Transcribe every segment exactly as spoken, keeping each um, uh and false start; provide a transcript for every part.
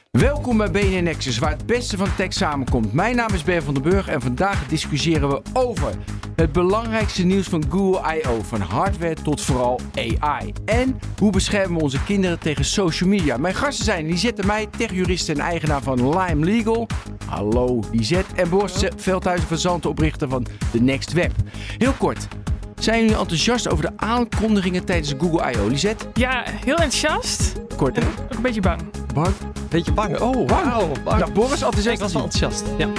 Welkom bij B N R Nexus, waar het beste van tech samenkomt. Mijn naam is Ben van den Burg en vandaag discussiëren we over het belangrijkste nieuws van Google I O. Van hardware tot vooral A I. En hoe beschermen we onze kinderen tegen social media. Mijn gasten zijn Lisette Meij, techjurist en eigenaar van Lime Legal. Hallo Lisette. En Boris Veldhuizen van Zanten, oprichter van The Next Web. Heel kort. Zijn jullie enthousiast over de aankondigingen tijdens Google I O? Lisette? Ja, heel enthousiast. Kort hè? En ook een beetje bang. Bang? Beetje bang. Oh, wauw. Nou, Boris, enthousiast. Ik was wel enthousiast. Ja.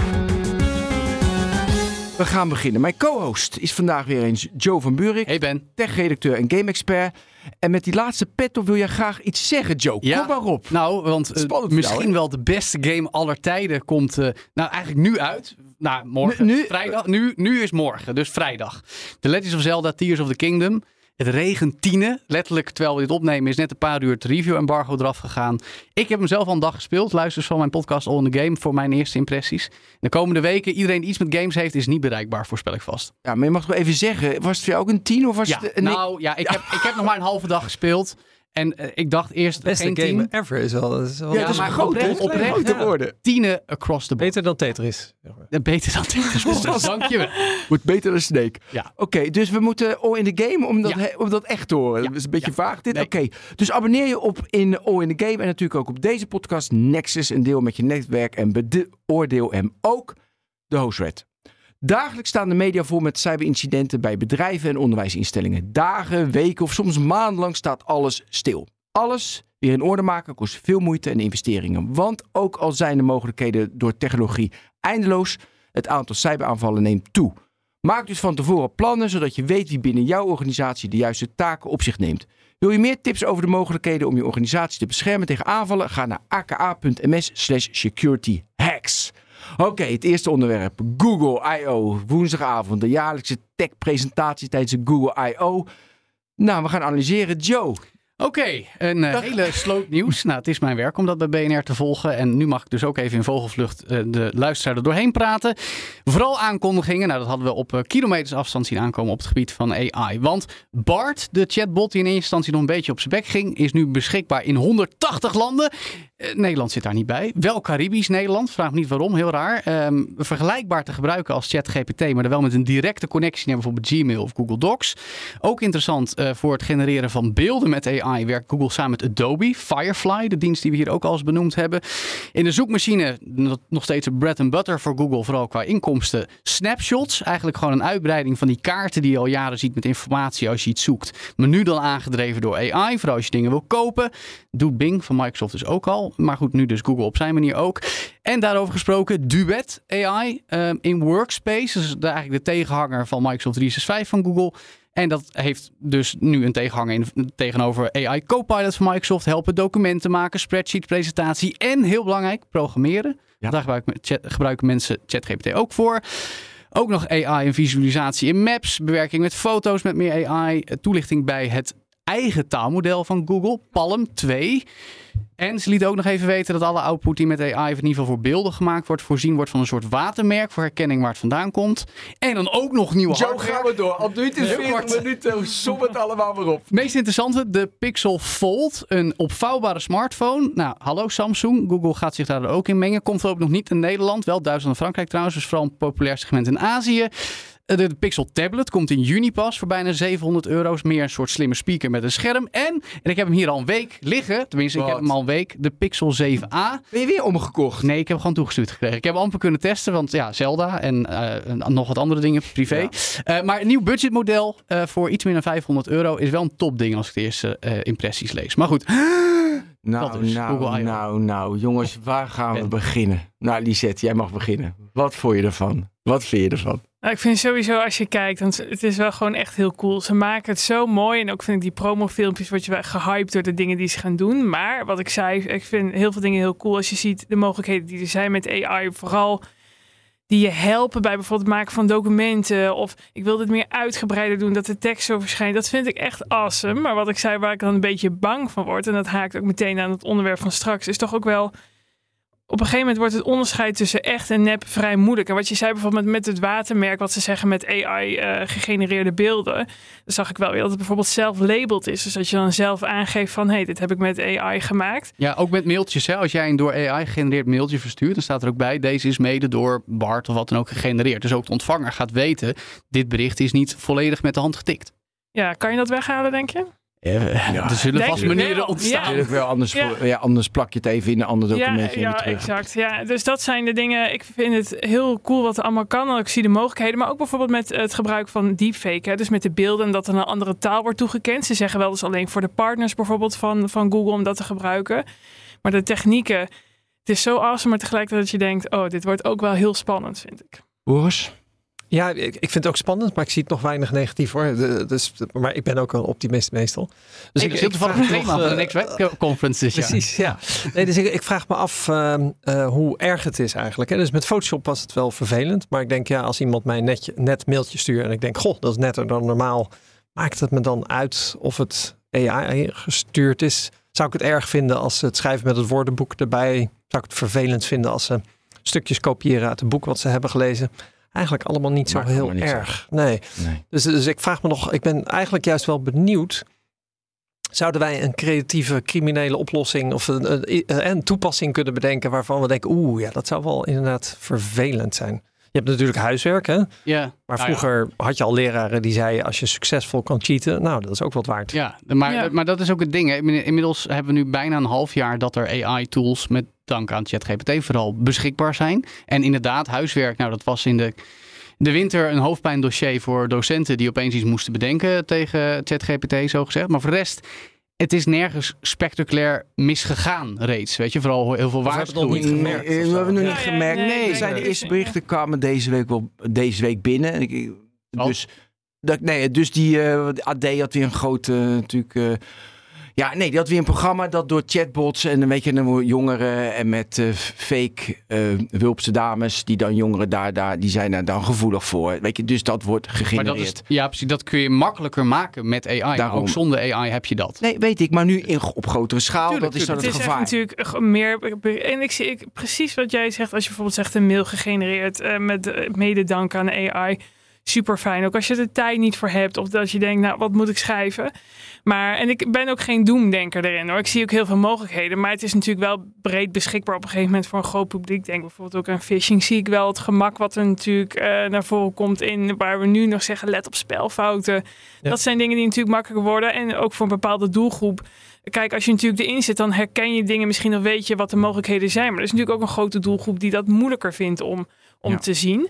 We gaan beginnen. Mijn co-host is vandaag weer eens Joe van Buurik. Hey Ben. Tech-redacteur en game-expert. En met die laatste pet op wil jij graag iets zeggen, Joe. Ja. Kom maar op. Nou, want uh, Spannend misschien jou, wel de beste game aller tijden komt uh, nou eigenlijk nu uit. Nou, morgen. Nu- nu- vrijdag. Nu, nu is morgen, dus vrijdag. The Legend of Zelda Tears of the Kingdom. Het regent tienen. Letterlijk, terwijl we dit opnemen, is net een paar uur het review-embargo eraf gegaan. Ik heb hem zelf al een dag gespeeld. Luister dus van mijn podcast All in the Game voor mijn eerste impressies. De komende weken, iedereen die iets met games heeft, is niet bereikbaar, voorspel ik vast. Ja, maar je mag toch even zeggen, was het voor jou ook een tien of was Ja, het een... nou ja, ik, Heb, ik heb nog maar een halve dag gespeeld. En uh, ik dacht eerst Beste geen game tien. ever is wel. Dat is wel Ja, het is maar een groot, oprecht- hè? oprecht, Grote ja. woorden. Tienen across the board. beter dan Tetris. Ja, beter dan Tetris. Dank je wel. Wordt beter dan Snake. Ja. Oké, dus we moeten all in the game om dat, Ja. he- om dat echt te horen. Ja. Dat is een beetje Ja. vaag dit. Nee. Oké, dus abonneer je op in All in the Game en natuurlijk ook op deze podcast Nexus. En deel met je netwerk en beoordeel hem ook. De Hostred. Dagelijks staan de media vol met cyberincidenten bij bedrijven en onderwijsinstellingen. Dagen, weken of soms maandenlang staat alles stil. Alles weer in orde maken kost veel moeite en investeringen. Want ook al zijn de mogelijkheden door technologie eindeloos, het aantal cyberaanvallen neemt toe. Maak dus van tevoren plannen, zodat je weet wie binnen jouw organisatie de juiste taken op zich neemt. Wil je meer tips over de mogelijkheden om je organisatie te beschermen tegen aanvallen? Ga naar aka.ms slash security hacks. Oké, okay, het eerste onderwerp. Google I O. Woensdagavond, de jaarlijkse tech-presentatie tijdens de Google I O. Nou, we gaan analyseren. Joe. Oké, okay, een uh, hele sloot nieuws. Nou, het is mijn werk om dat bij B N R te volgen. En nu mag ik dus ook even in vogelvlucht uh, de luisteraar er doorheen praten. Vooral aankondigingen. Nou, dat hadden we op uh, kilometers afstand zien aankomen op het gebied van A I. Want Bart, de chatbot die in eerste instantie nog een beetje op zijn bek ging, is nu beschikbaar in honderdtachtig landen. Uh, Nederland zit daar niet bij. Wel Caribisch Nederland. Vraag me niet waarom, heel raar. Um, vergelijkbaar te gebruiken als ChatGPT, maar er wel met een directe connectie naar bijvoorbeeld Gmail of Google Docs. Ook interessant uh, voor het genereren van beelden met A I werkt Google samen met Adobe. Firefly, de dienst die we hier ook al eens benoemd hebben. In de zoekmachine nog steeds een bread and butter voor Google, vooral qua inkomsten. Snapshots, eigenlijk gewoon een uitbreiding van die kaarten die je al jaren ziet met informatie als je iets zoekt. Maar nu dan aangedreven door A I, vooral als je dingen wil kopen. Doet Bing van Microsoft dus ook al. Maar goed, nu dus Google op zijn manier ook. En daarover gesproken, Duet A I um, in Workspace. Dat is de, eigenlijk de tegenhanger van Microsoft driehonderdzesenzestig van Google. En dat heeft dus nu een tegenhanger in, tegenover A I Copilot van Microsoft. Helpen documenten maken, spreadsheet, presentatie en heel belangrijk, programmeren. Ja. Daar gebruiken, chat, gebruiken mensen ChatGPT ook voor. Ook nog A I en visualisatie in Maps, bewerking met foto's met meer A I, toelichting bij het eigen taalmodel van Google, Palm twee. En ze lieten ook nog even weten dat alle output die met A I, in ieder geval voor beelden gemaakt wordt, voorzien wordt van een soort watermerk voor herkenning waar het vandaan komt. En dan ook nog nieuwe Joe, hardware. gaan we door. Al duurt het Heel veertig kort. minuten. Som het allemaal maar op. Het meest interessante, de Pixel Fold, een opvouwbare smartphone. Nou, hallo Samsung, Google gaat zich daar ook in mengen. Komt er ook nog niet in Nederland, wel Duitsland en Frankrijk trouwens, dus vooral een populair segment in Azië. De Pixel Tablet komt in juni pas voor bijna zevenhonderd euro. Is meer een soort slimme speaker met een scherm. En, en ik heb hem hier al een week liggen. Tenminste, Wat? ik heb hem al een week. De Pixel zeven a. Ben je weer omgekocht? Nee, ik heb hem gewoon toegestuurd gekregen. Ik heb hem amper kunnen testen, want ja, Zelda en uh, nog wat andere dingen privé. Ja. Uh, maar een nieuw budgetmodel uh, voor iets meer dan vijfhonderd euro is wel een topding als ik de eerste uh, impressies lees. Maar goed. Nou, Dat is Google nou, I O. nou, nou. Jongens, waar gaan we Ben. beginnen? Nou, Lisette, jij mag beginnen. Wat vond je ervan? Wat vind je ervan? Nou, ik vind sowieso als je kijkt, want het is wel gewoon echt heel cool. Ze maken het zo mooi en ook vind ik die promofilmpjes word je wel gehyped door de dingen die ze gaan doen. Maar wat ik zei, ik vind heel veel dingen heel cool als je ziet de mogelijkheden die er zijn met A I. Vooral die je helpen bij bijvoorbeeld het maken van documenten. Of ik wil dit meer uitgebreider doen, dat de tekst zo verschijnt. Dat vind ik echt awesome. Maar wat ik zei, waar ik dan een beetje bang van word, en dat haakt ook meteen aan het onderwerp van straks, is toch ook wel op een gegeven moment wordt het onderscheid tussen echt en nep vrij moeilijk. En wat je zei bijvoorbeeld met het watermerk, wat ze zeggen met A I-gegenereerde uh, beelden. Dan zag ik wel weer dat het bijvoorbeeld zelf-labeled is. Dus dat je dan zelf aangeeft van, hé, hey, dit heb ik met A I gemaakt. Ja, ook met mailtjes. Hè? Als jij een door A I gegenereerd mailtje verstuurt, dan staat er ook bij, deze is mede door Bart of wat dan ook gegenereerd. Dus ook de ontvanger gaat weten, dit bericht is niet volledig met de hand getikt. Ja, kan je dat weghalen, denk je? Ja, er zullen vast manieren ontstaan. Ja. Wel, anders, Ja. ja, anders plak je het even in een ander documentje. Ja, ja terug. exact. Ja, dus dat zijn de dingen. Ik vind het heel cool wat er allemaal kan. Ik zie de mogelijkheden. Maar ook bijvoorbeeld met het gebruik van deepfake. Hè. Dus met de beelden en dat er een andere taal wordt toegekend. Ze zeggen wel dus alleen voor de partners bijvoorbeeld van, van Google om dat te gebruiken. Maar de technieken, het is zo awesome. Maar tegelijkertijd dat je denkt, oh, dit wordt ook wel heel spannend, vind ik. Boris? Ja, ik, ik vind het ook spannend, maar ik zie het nog weinig negatief hoor. De, dus, maar ik ben ook een optimist meestal. Dus ik, ik zit toevallig een thema van de Next Web Conference dit jaar. Precies, ja. Nee, dus ik, ik vraag me af uh, uh, hoe erg het is eigenlijk. Hè? Dus met Photoshop was het wel vervelend. Maar ik denk, ja, als iemand mij net, net mailtje stuurt en ik denk, goh, dat is netter dan normaal. Maakt het me dan uit of het A I gestuurd is? Zou ik het erg vinden als ze het schrijven met het woordenboek erbij? Zou ik het vervelend vinden als ze stukjes kopiëren uit het boek wat ze hebben gelezen? Eigenlijk allemaal niet zo Maakt heel niet erg. Nee. nee. Dus, dus ik vraag me nog, ik ben eigenlijk juist wel benieuwd. Zouden wij een creatieve criminele oplossing of een, een, een toepassing kunnen bedenken waarvan we denken, oeh, ja, dat zou wel inderdaad vervelend zijn. Je hebt natuurlijk huiswerk, hè? Ja. Maar Nou vroeger ja. had je al leraren die zeiden, als je succesvol kan cheaten, nou, dat is ook wat waard. Ja, maar, Ja. maar dat is ook het ding. Hè. Inmiddels hebben we nu bijna een half jaar dat er A I-tools met dank aan ChatGPT vooral beschikbaar zijn. En inderdaad, huiswerk, nou dat was in de, de winter een hoofdpijndossier voor docenten die opeens iets moesten bedenken tegen ChatGPT, zo gezegd. Maar voor de rest, het is nergens spectaculair misgegaan reeds. Weet je, vooral heel veel Of hebben we het nog waarschuwingen. niet gemerkt? Nee, of we zo? hebben nog Ja, niet ja, gemerkt. nee, Nee, nee, zijn de nee. eerste berichten kwamen deze week wel deze week binnen. En ik, Oh. dus, dat, nee, dus die uh, A D had weer een grote uh, natuurlijk. Uh, ja, nee, die had weer een programma dat door chatbots en een beetje een jongeren en met uh, fake uh, wulpse dames die dan jongeren daar, daar die zijn daar dan gevoelig voor. Weet je, dus dat wordt Maar dat gegenereerd. is, ja, precies. Dat kun je makkelijker maken met A I. Maar Daarom. ook zonder A I heb je dat. Nee, weet ik, maar nu in, op grotere schaal, Tuurlijk, dat is dan Het het, is gevaar. echt natuurlijk meer. En ik zie ik, precies wat jij zegt. Als je bijvoorbeeld zegt een mail gegenereerd uh, met uh, mede dank aan A I. Super fijn. Ook als je er de tijd niet voor hebt. Of dat je denkt, nou, wat moet ik schrijven? Maar, en ik ben ook geen doemdenker erin hoor. Ik zie ook heel veel mogelijkheden. Maar het is natuurlijk wel breed beschikbaar op een gegeven moment voor een groot publiek. Denk bijvoorbeeld ook aan phishing. Zie ik wel het gemak wat er natuurlijk uh, naar voren komt in. Waar we nu nog zeggen, let op spelfouten. Ja. Dat zijn dingen die natuurlijk makkelijker worden. En ook voor een bepaalde doelgroep. Kijk, als je natuurlijk erin zit, dan herken je dingen. Misschien dan weet je wat de mogelijkheden zijn. Maar er is natuurlijk ook een grote doelgroep die dat moeilijker vindt om, om Ja. te zien.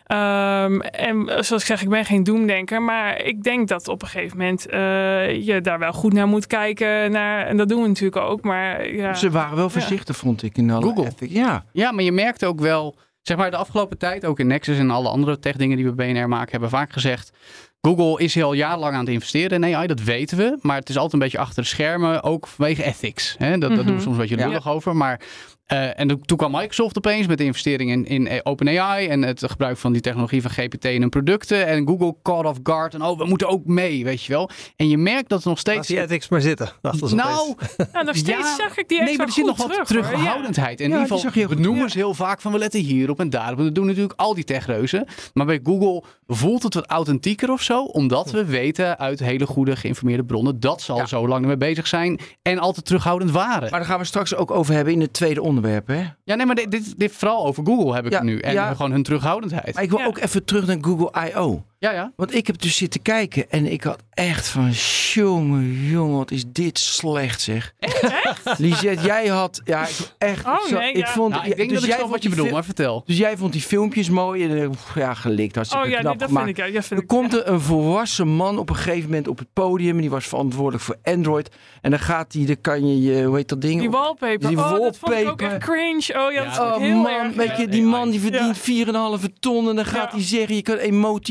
Um, en zoals ik zeg, ik ben geen doemdenker, maar ik denk dat op een gegeven moment uh, je daar wel goed naar moet kijken. Naar, en dat doen we natuurlijk ook. Maar ja. Ze waren wel voorzichtig, vond ik. In alle Google. ethic. Ja. Ja, maar je merkt ook wel, zeg maar de afgelopen tijd, ook in Nexus en alle andere tech-dingen die we B N R maken, hebben vaak gezegd, Google is al jarenlang aan het investeren in A I, dat weten we. Maar het is altijd een beetje achter de schermen, ook vanwege ethics. Hè? Dat, Mm-hmm. dat doen we soms een beetje Ja. lullig over. Maar, uh, en toen kwam Microsoft opeens met de investering in, in OpenAI en het gebruik van die technologie van G P T in hun producten. En Google caught off guard en oh, we moeten ook mee, weet je wel. En je merkt dat er nog steeds... Laat die ethics maar zitten. Dachten ze nou, opeens. Nou, nog steeds ja, zag ik die nee, extra maar er zit nog goed wat terug, hoor. terughoudendheid. En Ja, in die ieder zag je geval heel goed. benoemen Ja. ze heel vaak van we letten hierop en daarop. En dat doen natuurlijk al die techreuzen. Maar bij Google voelt het wat authentieker of zo. Omdat we weten uit hele goede geïnformeerde bronnen dat ze al Ja. zo lang ermee bezig zijn. En altijd terughoudend waren. Maar daar gaan we straks ook over hebben in het tweede onderwerp. Hè? Ja, nee, maar dit, dit, dit vooral over Google heb ik Ja, het nu. En ja. gewoon hun terughoudendheid. Maar ik wil Ja. ook even terug naar Google I O. Ja, ja. Want ik heb dus zitten kijken en ik had echt van, jongen, jongen, wat is dit slecht zeg. Echt? Lisette, jij had, ja, ik echt, Oh, zo- nee, ik ja. vond, Nou, ik ja, denk dus dat ik jij snap vond wat je die bedoelt, fil- maar vertel. Dus jij vond die filmpjes mooi en eh, pff, ja, gelikt, hartstikke Oh ja, knap nee, dat gemaakt. vind ik. Ja, dat vind Er ik komt er een volwassen man op een gegeven moment op het podium en die was verantwoordelijk voor Android. En dan gaat hij, dan kan je, je hoe heet dat ding? Die wallpaper. Die oh, dat vond ik ook wallpaper. echt cringe. Oh ja, dat Ja. vond ik Oh heel man, erg. weet je, ja. die man die Ja. verdient vier komma vijf ton en dan gaat Ja. hij zeggen, je kan emoticons Ja.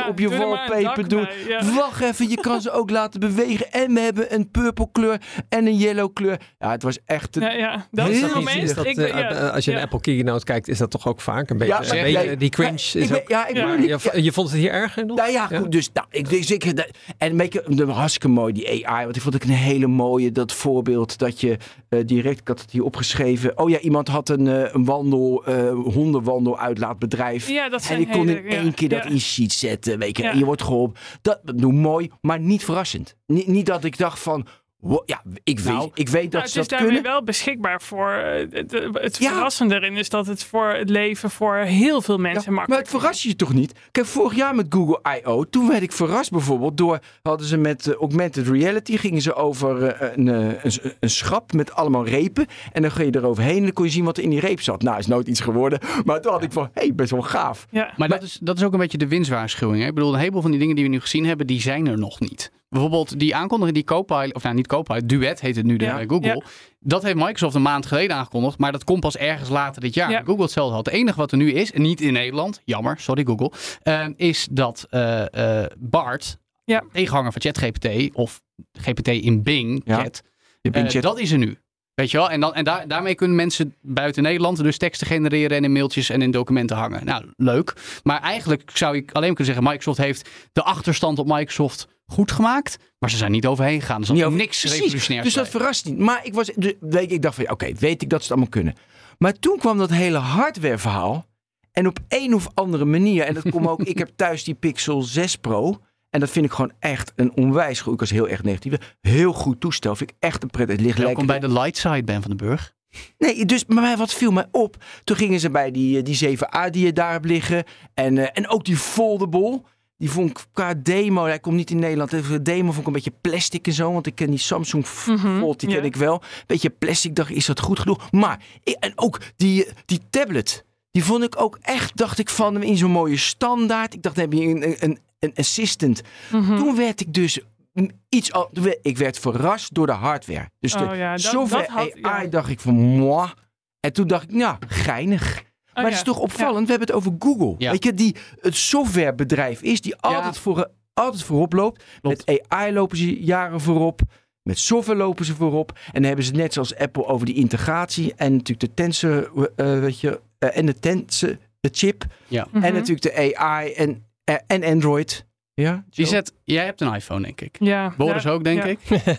Ja, op je doe er maar een wallpaper dak doen. bij, ja. Wacht even, je kan ze ook laten bewegen. En we hebben een purple kleur en een yellow kleur. Ja, het was echt... Een... Ja, ja. Dat Heel is het veel moment. Is dat, ik, uh, ja, als je een ja. Apple Keynote kijkt, is dat toch ook vaak een beetje, Ja, een maar- beetje ja, die cringe maar is ik ben- ook... ja, ik Ja. bedoel niet- Je, je vond het hier erger nog? Nou ja, goed, dus nou, ik, dus ik en een beetje de hartstikke mooi die A I, want ik vond het een hele mooie dat voorbeeld dat je uh, direct, ik had het hier opgeschreven. Oh ja, iemand had een, uh, een wandel, uh, hondenwandel uitlaatbedrijf. Ja, dat en zijn ik kon hele- in één ja, keer dat ja. in sheet zetten, weet je, Ja. en je wordt geholpen. Dat doe mooi, maar niet verrassend. Niet, niet dat ik dacht van, wow, ja, ik weet, Nou, ik weet dat Nou, ze het is dat daarmee kunnen. wel beschikbaar voor. uh, Het, het Ja. verrassende erin is dat het voor het leven voor heel veel mensen Ja, maar makkelijk het verrast je toch niet? Kijk, vorig jaar met Google I O, toen werd ik verrast bijvoorbeeld door, hadden ze met uh, augmented reality, gingen ze over uh, een, uh, een, een schap met allemaal repen. En dan ging je eroverheen en dan kon je zien wat er in die reep zat. Nou, is nooit iets geworden. Maar toen had ik van, hé, hey, best wel gaaf. Ja. Maar dat is, dat is ook een beetje de winstwaarschuwing. Hè? Ik bedoel, een heleboel van die dingen die we nu gezien hebben, die zijn er nog niet. Bijvoorbeeld die aankondiging, die Copilot, of nou niet Copilot, Duet heet het nu Ja, bij Google. ja. Dat heeft Microsoft een maand geleden aangekondigd, maar dat komt pas ergens later dit jaar. Ja. Google hetzelfde had. Het enige wat er nu is, en niet in Nederland, jammer, sorry Google, uh, is dat uh, uh, Bart, Ja. tegenhanger van ChatGPT, of G P T in Bing, Ja. Chat, Je uh, bent chat- dat is er nu. Weet je wel? En, dan, en daar, daarmee kunnen mensen buiten Nederland dus teksten genereren en in mailtjes en in documenten hangen. Nou, leuk. Maar eigenlijk zou ik alleen kunnen zeggen, Microsoft heeft de achterstand op Microsoft goed gemaakt, maar ze zijn niet overheen gegaan. Er zat Niet over- niks Precies. revolutionairs Dus dat bij. verrast niet. Maar ik, was, dus, weet ik, ik dacht van, ja, oké, weet ik dat ze het allemaal kunnen. Maar toen kwam dat hele hardware verhaal. En op een of andere manier, en dat komt ook, ik heb thuis die Pixel zes Pro. En dat vind ik gewoon echt een onwijs goed, ik was heel erg negatief, heel goed toestel. Vind ik echt een prettig. Het ligt Welkom lekker. bij de light side, Ben van den Burg. Nee, dus maar mij- wat viel mij op? Toen gingen ze bij die, die zeven A die er daar heb liggen. En, uh, en ook die foldable. Die vond ik qua demo, hij komt niet in Nederland. De demo vond ik een beetje plastic en zo. Want ik ken die Samsung Mhm, Fold, die ken ja. ik wel. Beetje plastic, dacht ik, is dat goed genoeg? Maar, ik- en ook die, die tablet. Die vond ik ook echt, dacht ik van, in zo'n mooie standaard. Ik dacht, dan heb je een, een, een assistant. Mhm. Toen werd ik dus iets al, ik werd verrast door de hardware. Dus de Oh ja, dat- software dat had- A I ja. dacht ik van, moi. En toen dacht ik, nou, geinig. Oh, maar het ja. is toch opvallend, we hebben het over Google. Ja. Weet je, die het softwarebedrijf is, die altijd, voor, altijd voorop loopt. Klopt. Met A I lopen ze jaren voorop. Met software lopen ze voorop. En dan hebben ze het net zoals Apple over die integratie. En natuurlijk de Tensor, uh, weet je, uh, en de Tensor de chip. Ja. Mhm. En natuurlijk de A I en, uh, en Android. Ja, Die zo. zet, jij hebt een iPhone, denk ik. Ja. Boris ja. ook, denk Ja. ik.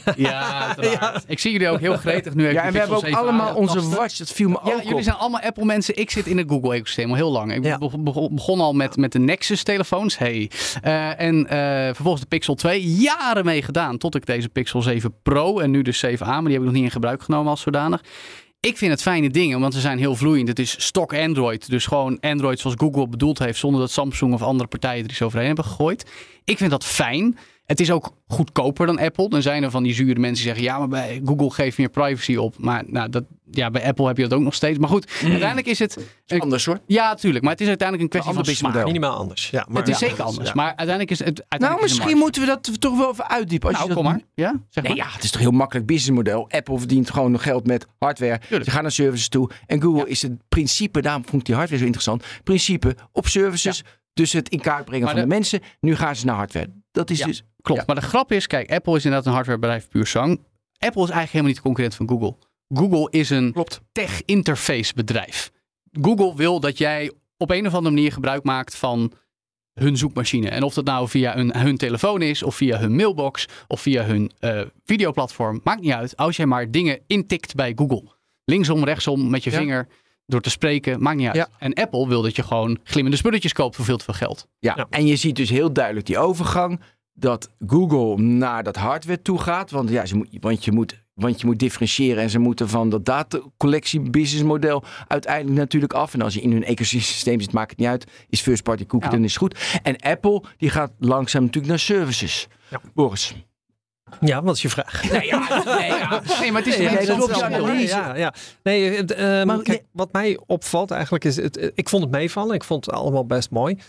Ja, uiteraard. Ik zie jullie ook heel gretig nu. Ja, en we hebben ook allemaal onze watch. Dat viel me Ja, ook jullie op. zijn allemaal Apple-mensen. Ik zit in het Google-ecosysteem al heel lang. Ik Ja. be- be- begon al met, met de Nexus-telefoons. Hey. Uh, en uh, vervolgens de Pixel twee. Jaren mee gedaan. Tot ik deze Pixel zeven Pro en nu de zeven A. Maar die heb ik nog niet in gebruik genomen als zodanig. Ik vind het fijne dingen, want ze zijn heel vloeiend. Het is stock Android. Dus gewoon Android zoals Google bedoeld heeft. Zonder dat Samsung of andere partijen er iets overheen hebben gegooid. Ik vind dat fijn. Het is ook goedkoper dan Apple. Dan zijn er van die zure mensen die zeggen, ja, maar bij Google geeft meer privacy op. Maar nou, dat, ja, bij Apple heb je dat ook nog steeds. Maar goed, mm. uiteindelijk is het... Is anders hoor. Ja, natuurlijk. Maar het is uiteindelijk een kwestie Een van ander smaak. Minimaal anders. Ja, maar Het is ja, zeker anders. ja. Maar uiteindelijk is het... Uiteindelijk Nou, is het misschien een moeten we dat toch wel even uitdiepen. Als markt. je Nou, dat kom maar. Ja, zeg Nee, maar. ja, het is toch een heel makkelijk businessmodel. Apple verdient gewoon nog geld met hardware. Tuurlijk. Ze gaan naar services toe. En Google is het principe, daarom vond ik die hardware zo interessant. Principe op services. Dus het in kaart brengen Maar van de, de- mensen. Nu gaan ze naar hardware. Dat is Ja. dus... Klopt. Ja. Maar de grap is, kijk, Apple is inderdaad een hardwarebedrijf puur zang. Apple is eigenlijk helemaal niet de concurrent van Google. Google is een Klopt. tech-interface bedrijf. Google wil dat jij op een of andere manier gebruik maakt van hun zoekmachine. En of dat nou via een, hun telefoon is, of via hun mailbox, of via hun uh, videoplatform. Maakt niet uit, als jij maar dingen intikt bij Google. Linksom, rechtsom, met je Ja. vinger, door te spreken, maakt niet uit. Ja. En Apple wil dat je gewoon glimmende spulletjes koopt voor veel te veel geld. Ja. Ja. En je ziet dus heel duidelijk die overgang. Dat Google naar dat hardware toe gaat. Want, ja, ze moet, want, je moet, want je moet differentiëren. En ze moeten van dat datacollectie businessmodel uiteindelijk natuurlijk af. En als je in hun ecosysteem zit, maakt het niet uit. Is first party cookie, Ja. dan is het goed. En Apple die gaat langzaam natuurlijk naar services. Ja. Boris. Ja, wat is je vraag? Nee, ja, nee, ja. Nee, maar het is Nee, nee, dat dat klopt, is ja, wel- nee. Ja, ja. Nee, het, ehm, Maar kijk, nee. wat mij opvalt eigenlijk is, het, ik vond het meevallen. Ik vond het allemaal best mooi.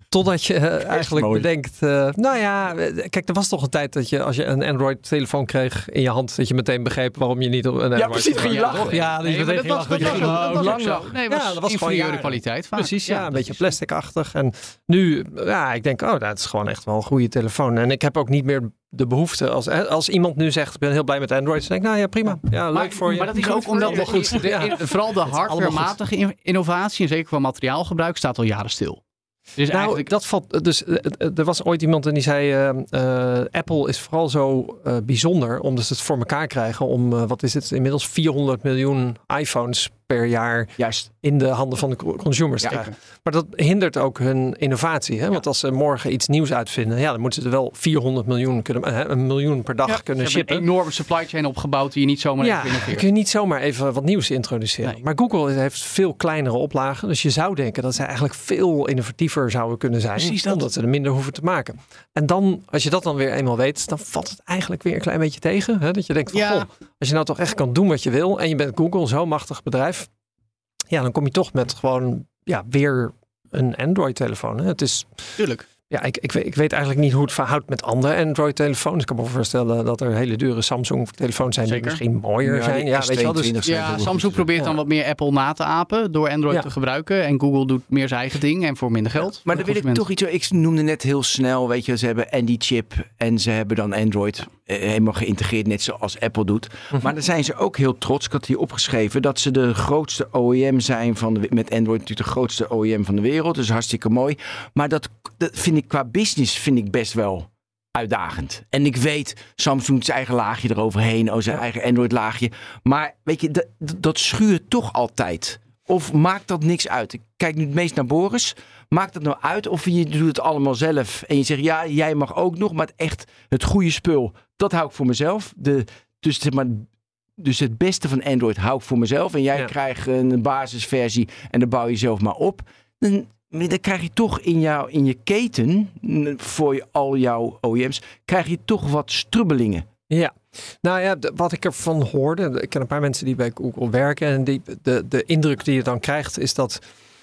Totdat je uh, eigenlijk mooi. bedenkt, uh, nou ja, kijk, er was toch een tijd dat je als je een Android-telefoon kreeg in je hand, dat je meteen begreep waarom je niet op een Android... Ja, precies, ging je lachen. Ja, dat Nee, je maar meteen dat ging was, lachen. dat Dat je was, ging, dat was oh, ook lang zo. Nee, Ja, was dat was gewoon inferieure jaren. kwaliteit vaak. Precies, ja, een beetje is- plasticachtig. En nu, ja, ik denk, oh, dat is gewoon echt wel een goede telefoon. En ik heb ook niet meer de behoefte, als, als iemand nu zegt, ik ben heel blij met Android, dan denk ik, nou ja, prima. Ja, leuk Maar, voor je. maar dat is Goed ook voor omdat je. de, Goed. de- Ja. vooral de Het is allemaal goed. hardwarematige in- innovatie, en zeker qua materiaalgebruik, staat al jaren stil. Dus Nou, eigenlijk... dat valt. Dus uh, uh, er was ooit iemand en die zei: uh, uh, Apple is vooral zo uh, bijzonder omdat ze het voor elkaar krijgen om, uh, wat is het, inmiddels vierhonderd miljoen iPhones per jaar Juist. in de handen van de consumers te Ja, krijgen. Maar dat hindert ook hun innovatie. Hè? Want als ze morgen iets nieuws uitvinden, ja, dan moeten ze er wel vierhonderd miljoen kunnen, uh, een miljoen per dag Ja, kunnen Ze hebben shippen. een enorme supply chain opgebouwd die je niet zomaar Ja, even dan innoveert. kun je niet zomaar even wat nieuws introduceren. Nee. Maar Google heeft veel kleinere oplagen. Dus je zou denken dat ze eigenlijk veel innovatiever zouden kunnen zijn. Precies dat. Omdat ze er minder hoeven te maken. En dan, als je dat dan weer eenmaal weet, dan valt het eigenlijk weer een klein beetje tegen. Hè? Dat je denkt van, Ja. goh, als je nou toch echt kan doen wat je wil. En je bent Google, zo'n machtig bedrijf. Ja, dan kom je toch met gewoon ja, weer een Android-telefoon. Hè? Het is... Tuurlijk. Ja, ik, ik, weet, ik weet eigenlijk niet hoe het verhoudt met andere Android-telefoons. Ik kan me voorstellen dat er hele dure Samsung-telefoons zijn Zeker. die misschien mooier Ja, zijn. die Ja, S weet je wel. Dus, tweeëntwintig zijn Ja, heel Samsung goed. probeert dan Ja. wat meer Apple na te apen door Android Ja. te gebruiken. En Google doet meer zijn eigen ding en voor minder geld. Maar Voor dan de wil ik consument. toch iets... Ik noemde net heel snel, weet je, ze hebben Andy-chip en ze hebben dan Android eh, helemaal geïntegreerd, net zoals Apple doet. Mhm. Maar dan zijn ze ook heel trots, ik had hier opgeschreven, dat ze de grootste O E M zijn van de, met Android natuurlijk de grootste O E M van de wereld. Dus hartstikke mooi. Maar dat, dat vind ik qua business vind ik best wel uitdagend. En ik weet, Samsung zijn eigen laagje eroverheen, oh, zijn eigen Android laagje. Maar weet je, dat, dat schuurt toch altijd. Of maakt dat niks uit? Ik kijk nu het meest naar Boris. Maakt dat nou uit of je doet het allemaal zelf? En je zegt, ja, jij mag ook nog, maar het echt het goede spul, dat hou ik voor mezelf. De, dus, zeg maar, dus het beste van Android hou ik voor mezelf. En jij Ja. krijgt een basisversie en dan bouw je zelf maar op. Dan, dan krijg je toch in, jou, in je keten, voor je, al jouw O E M's, krijg je toch wat strubbelingen. ja, nou ja, de- wat ik ervan hoorde. Ik ken een paar mensen die bij Google werken. En die, de, de indruk die je dan krijgt is dat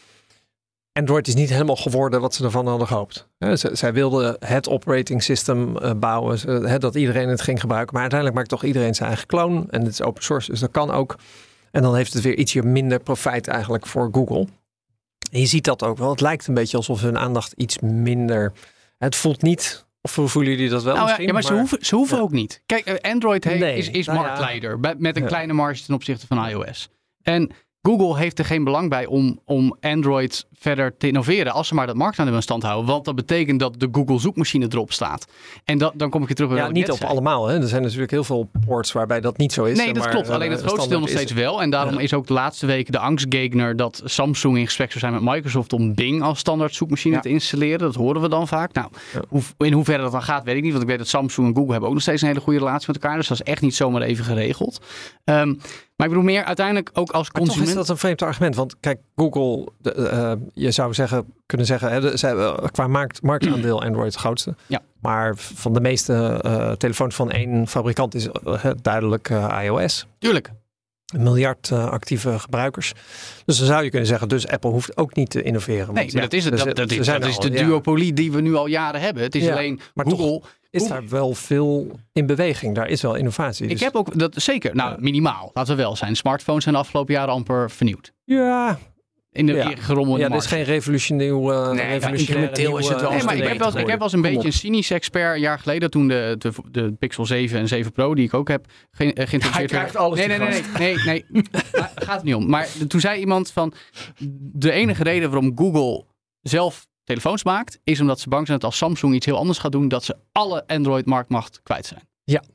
Android is niet helemaal geworden wat ze ervan hadden gehoopt. Hè, ze- zij wilden het operating system uh, bouwen, ze- hè, dat iedereen het ging gebruiken. Maar uiteindelijk maakt toch iedereen zijn eigen kloon. En het is open source, dus dat kan ook. En dan heeft het weer ietsje minder profijt eigenlijk voor Google. En je ziet dat ook wel. Het lijkt een beetje alsof hun aandacht iets minder... Het voelt niet... Of hoe voelen jullie dat wel Nou, ja, misschien? ja, maar, ze hoeven, ze hoeven ja. ook niet. Kijk, eh, Android heeft, Nee, is, is nou ja. marktleider bij- met een Ja. kleine marge ten opzichte van iOS. En Google heeft er geen belang bij om, om Android verder te innoveren als ze maar dat marktaandeel in stand houden. Want dat betekent dat de Google zoekmachine erop staat. En dat, dan kom ik weer terug bij Ja, wat ik niet net op zei. allemaal. Hè. Er zijn natuurlijk heel veel ports waarbij dat niet zo is. Nee, dat maar, klopt. uh, Alleen het grootste deel standaard nog is steeds wel. En daarom Ja. is ook de laatste weken de angstgegner dat Samsung in gesprek zou zijn met Microsoft om Bing als standaard zoekmachine Ja. te installeren. Dat horen we dan vaak. Nou, Ja. hoe, in hoeverre dat dan gaat, weet ik niet. Want ik weet dat Samsung en Google hebben ook nog steeds een hele goede relatie met elkaar. Dus dat is echt niet zomaar even geregeld. Um, maar ik bedoel meer uiteindelijk ook als Maar toch consument. is dat een vreemd argument. Want kijk, Google, de, uh, je zou zeggen, kunnen zeggen, hè, de, zij, uh, qua markt, marktaandeel Android het grootste. Ja. Maar van de meeste uh, telefoons van één fabrikant is uh, duidelijk uh, iOS. Tuurlijk. Een miljard uh, actieve gebruikers. Dus dan zou je kunnen zeggen, dus Apple hoeft ook niet te innoveren. Nee, Want, maar ja, dat is het. er Dat, zit- dat er is, zijn dat is al, de ja. duopolie die we nu al jaren hebben. Het is Ja, alleen maar Google. Is Google- daar wel veel in beweging? Daar is wel innovatie. Ik Dus, heb ook dat zeker. Nou, Ja. minimaal. Laten we wel zijn. Smartphones zijn de afgelopen jaren amper vernieuwd. ja, In de Ja. gerommelde ja, dit is markt. geen revolutionair. Uh, Nee, revolutionaire incrementeel is het wel nieuwe- Nee, maar ik heb wel, ik heb wel eens een Kom beetje op. een cynisch expert een jaar geleden toen de, de, de Pixel zeven en zeven Pro, die ik ook heb, ge, uh, geïnteresseerd Hij krijgt alles, Nee, die nee, nee, nee, nee, nee. Daar gaat het niet om. Maar toen zei iemand van, de enige reden waarom Google zelf telefoons maakt, is omdat ze bang zijn dat als Samsung iets heel anders gaat doen, dat ze alle Android-marktmacht kwijt zijn.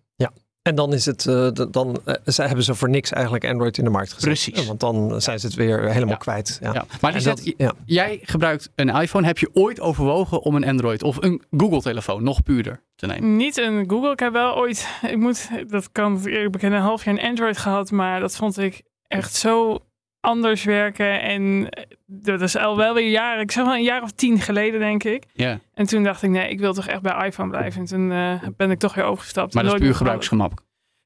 En dan is het, uh, d- dan uh, zij hebben ze voor niks eigenlijk Android in de markt gezet. Precies. Ja, want dan zijn ze het weer helemaal Ja. kwijt. Ja. Ja. Maar die En dat- zet, ja. jij gebruikt een iPhone. Heb je ooit overwogen om een Android of een Google-telefoon nog puurder te nemen? Niet een Google. Ik heb wel ooit, ik moet, dat kan ik eerlijk bekennen, een half jaar een Android gehad. Maar dat vond ik echt zo anders werken. En dat is al wel weer jaren, ik zeg wel een jaar of tien geleden denk ik. Ja. En toen dacht ik, nee, ik wil toch echt bij iPhone blijven. En toen uh, ben ik toch weer overgestapt. Maar dat is Nooit puur meer veranderd. gebruiksgemak.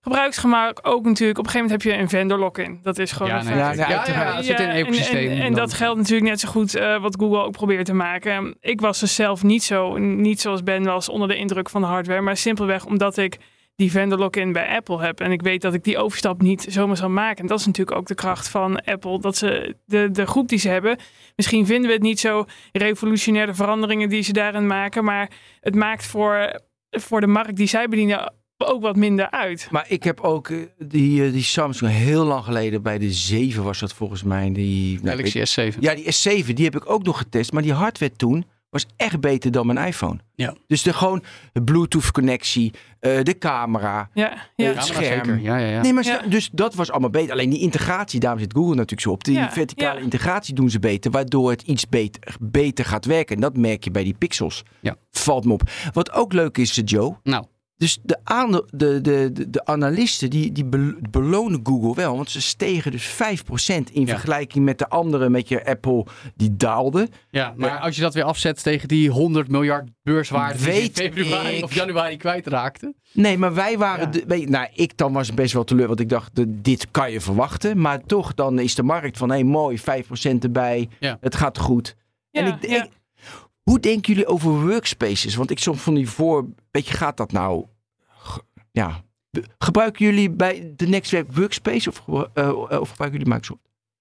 gebruiksgemak ook natuurlijk. Op een gegeven moment heb je een vendor lock-in. Dat is gewoon Ja, een nee, feit. ja, ja, ja, het zit in een ecosysteem. En, en, en dat geldt natuurlijk net zo goed uh, wat Google ook probeert te maken. Ik was dus zelf niet zo, niet zoals Ben was, onder de indruk van de hardware. Maar simpelweg omdat ik die vendor lock-in bij Apple heb. En ik weet dat ik die overstap niet zomaar zal maken. En dat is natuurlijk ook de kracht van Apple. Dat ze de, de groep die ze hebben. Misschien vinden we het niet zo revolutionaire veranderingen die ze daarin maken. Maar het maakt voor, voor de markt die zij bedienen ook wat minder uit. Maar ik heb ook uh, die, uh, die Samsung heel lang geleden bij de zeven was dat volgens mij. Die nou, Galaxy ik, S zeven. Ja, die S zeven, die heb ik ook nog getest. Maar die hardware toen was echt beter dan mijn iPhone. Ja. Dus de gewoon de Bluetooth connectie, uh, de camera, ja, ja. uh, het scherm. Ja, ja, ja. Nee, maar Ja. dus dat was allemaal beter. Alleen die integratie, daarom zit Google natuurlijk zo op. Die Ja, verticale ja. integratie doen ze beter, waardoor het iets beter, beter gaat werken. En dat merk je bij die pixels. Ja. Valt me op. Wat ook leuk is, Joe. Nou, Dus de, aan, de, de, de, de analisten die, die be- belonen Google wel. Want ze stegen dus vijf procent in Ja. vergelijking met de andere, met je Apple, die daalde. ja, maar als je dat weer afzet tegen die honderd miljard beurswaarde die Weet in februari ik. of januari kwijtraakte. Nee, maar wij waren... Ja. De, weet je, nou, ik dan was best wel teleur, want ik dacht, de, dit kan je verwachten. Maar toch, dan is de markt van, hé hey, mooi, vijf procent erbij. Ja. Het gaat goed. Ja, en ik denk, ja. hoe denken jullie over workspaces? Want ik soms van die voor... Weet je, gaat dat nou... ge- Ja... Gebruiken jullie bij de Nextwerk Workspace of, gebru- uh, of gebruiken jullie Microsoft?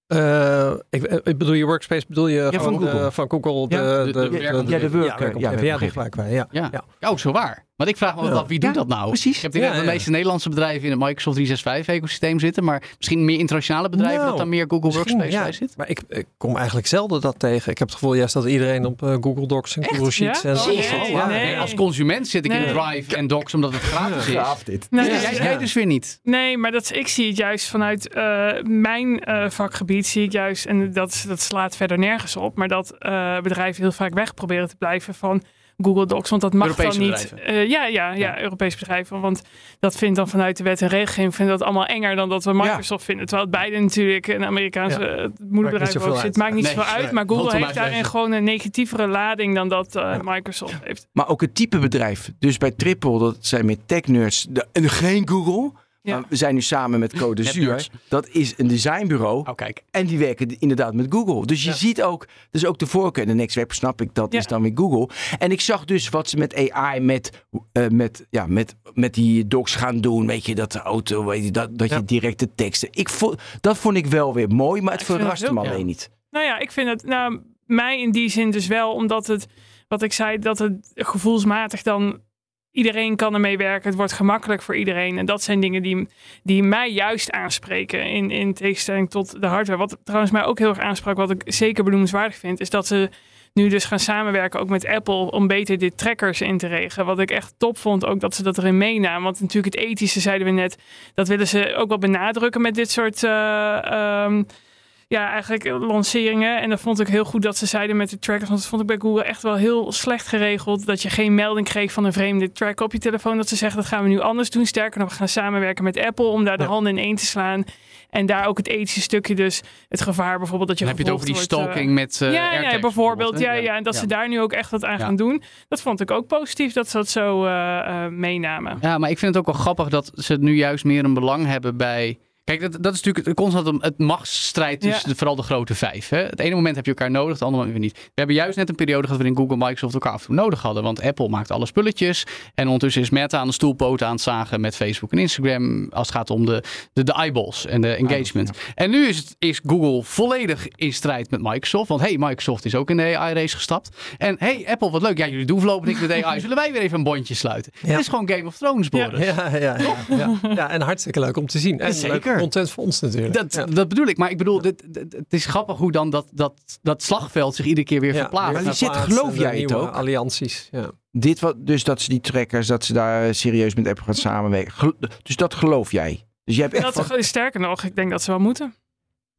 Uh, ik, ik bedoel je workspace, bedoel je van gewoon, Google. uh, van Google? De, Ja, de- de, de werk- ja, de work, ja, werk- ja, ja, begrepen. die gebruiken wij, ja. Ja. ja. Oh, zo waar. Want ik vraag me Ja. af, wie doet Ja, dat nou? precies. Ik heb het idee Ja, dat de ja. meeste Nederlandse bedrijven in het Microsoft driehonderdzesenzestig ecosysteem zitten. Maar misschien meer internationale bedrijven Nou, dat dan meer Google Misschien, Workspace ja. bij zit. Maar ik, ik kom eigenlijk zelden dat tegen. Ik heb het gevoel juist dat iedereen op uh, Google Docs en Google Sheets Ja? en Oh, zo nee, zit. nee, Ja. nee. Als consument zit ik in Nee. Drive en Docs omdat het gratis is. Gaaf dit. Nou, Ja, dus- jij, jij dus weer niet. Nee, maar dat, ik zie het juist vanuit uh, mijn uh, vakgebied. Zie ik juist, en dat, dat slaat verder nergens op. Maar dat uh, bedrijven heel vaak weg proberen te blijven van Google Docs. Want dat mag Europese dan niet. bedrijven. Uh, ja, ja, ja, Ja. Europese bedrijven. Want dat vindt dan vanuit de wet en regelgeving vindt dat allemaal enger dan dat we Microsoft vinden. Terwijl het beide natuurlijk een Amerikaanse Ja. uh, Maakt niet moederbedrijf zoveel ook zit. uit. Maakt niet Nee, zoveel uit. nee. Maar Google Bottom heeft line daarin blijven. gewoon een negatievere lading dan dat uh, Microsoft heeft. Maar ook het type bedrijf. Dus bij Triple, dat zijn meer tech-nerds. De, en geen Google. Ja. Maar we zijn nu samen met Code Zuur. Nepnerds. Dat is een designbureau. Oh, kijk. En die werken inderdaad met Google. Dus je Ja. ziet ook, dus ook de voorkeur. De Nextweb snap ik, dat Ja. is dan weer Google. En ik zag dus wat ze met A I, met, uh, met, ja, met, met die docs gaan doen. Weet je, dat de auto, weet je, dat, dat Ja. je directe teksten. Ik vond, dat vond ik wel weer mooi, maar het ik vind verraste het me ook, alleen ja. niet. Nou ja, ik vind het, nou, mij in die zin dus wel, omdat het, wat ik zei, dat het gevoelsmatig dan, iedereen kan ermee werken. Het wordt gemakkelijk voor iedereen. En dat zijn dingen die, die mij juist aanspreken, in, in tegenstelling tot de hardware. Wat trouwens mij ook heel erg aansprak, wat ik zeker benoemenswaardig vind, is dat ze nu dus gaan samenwerken ook met Apple om beter dit trackers in te regelen. Wat ik echt top vond, ook dat ze dat erin meenamen. Want natuurlijk het ethische, zeiden we net, dat willen ze ook wel benadrukken met dit soort uh, um, ja, eigenlijk lanceringen. En dat vond ik heel goed dat ze zeiden met de trackers. Want dat vond ik bij Google echt wel heel slecht geregeld. Dat je geen melding kreeg van een vreemde tracker op je telefoon. Dat ze zeggen, dat gaan we nu anders doen. Sterker nog, we gaan samenwerken met Apple om daar de Ja. handen in één te slaan. En daar ook het ethische stukje, dus het gevaar bijvoorbeeld dat je Dan heb je het over die gevolgd wordt, uh, stalking met uh, ja, ja, AirTags bijvoorbeeld. Ja, hè? ja, en dat Ja. ze daar nu ook echt wat aan Ja. gaan doen. Dat vond ik ook positief dat ze dat zo uh, uh, meenamen. Ja, maar ik vind het ook wel grappig dat ze nu juist meer een belang hebben bij... Kijk, dat, dat is natuurlijk het constant het machtsstrijd tussen Ja. de, vooral de grote vijf. Hè? Het ene moment heb je elkaar nodig, het andere moment weer niet. We hebben juist net een periode gehad waarin Google en Microsoft elkaar af en toe nodig hadden. Want Apple maakt alle spulletjes. En ondertussen is Meta aan de stoelpoten aan het zagen met Facebook en Instagram. Als het gaat om de, de, de eyeballs en de engagement. En nu is, het, is Google volledig in strijd met Microsoft. Want hey, Microsoft is ook in de A I-race gestapt. En hey, Apple, wat leuk. Ja, jullie doen voorlopig niks met A I. Zullen wij weer even een bondje sluiten? Ja. Het is gewoon Game of Thrones, Boris. Ja, ja, ja, ja, ja. Ja, en hartstikke leuk om te zien. En Zeker. leuk content voor ons natuurlijk. Dat, Ja. dat bedoel ik. Maar ik bedoel, dit, dit- het is grappig hoe dan dat, dat, dat slagveld zich iedere keer weer Ja, verplaatst. Maar weer die zit, verplaatst geloof en de jij het nieuwe ook? Allianties, ja. Dit wat, dus dat ze die trackers, dat ze daar serieus met Apple gaan samenwerken. Gel- dus dat geloof jij? Dus jij hebt echt Dat, van... sterker nog, ik denk dat ze wel moeten.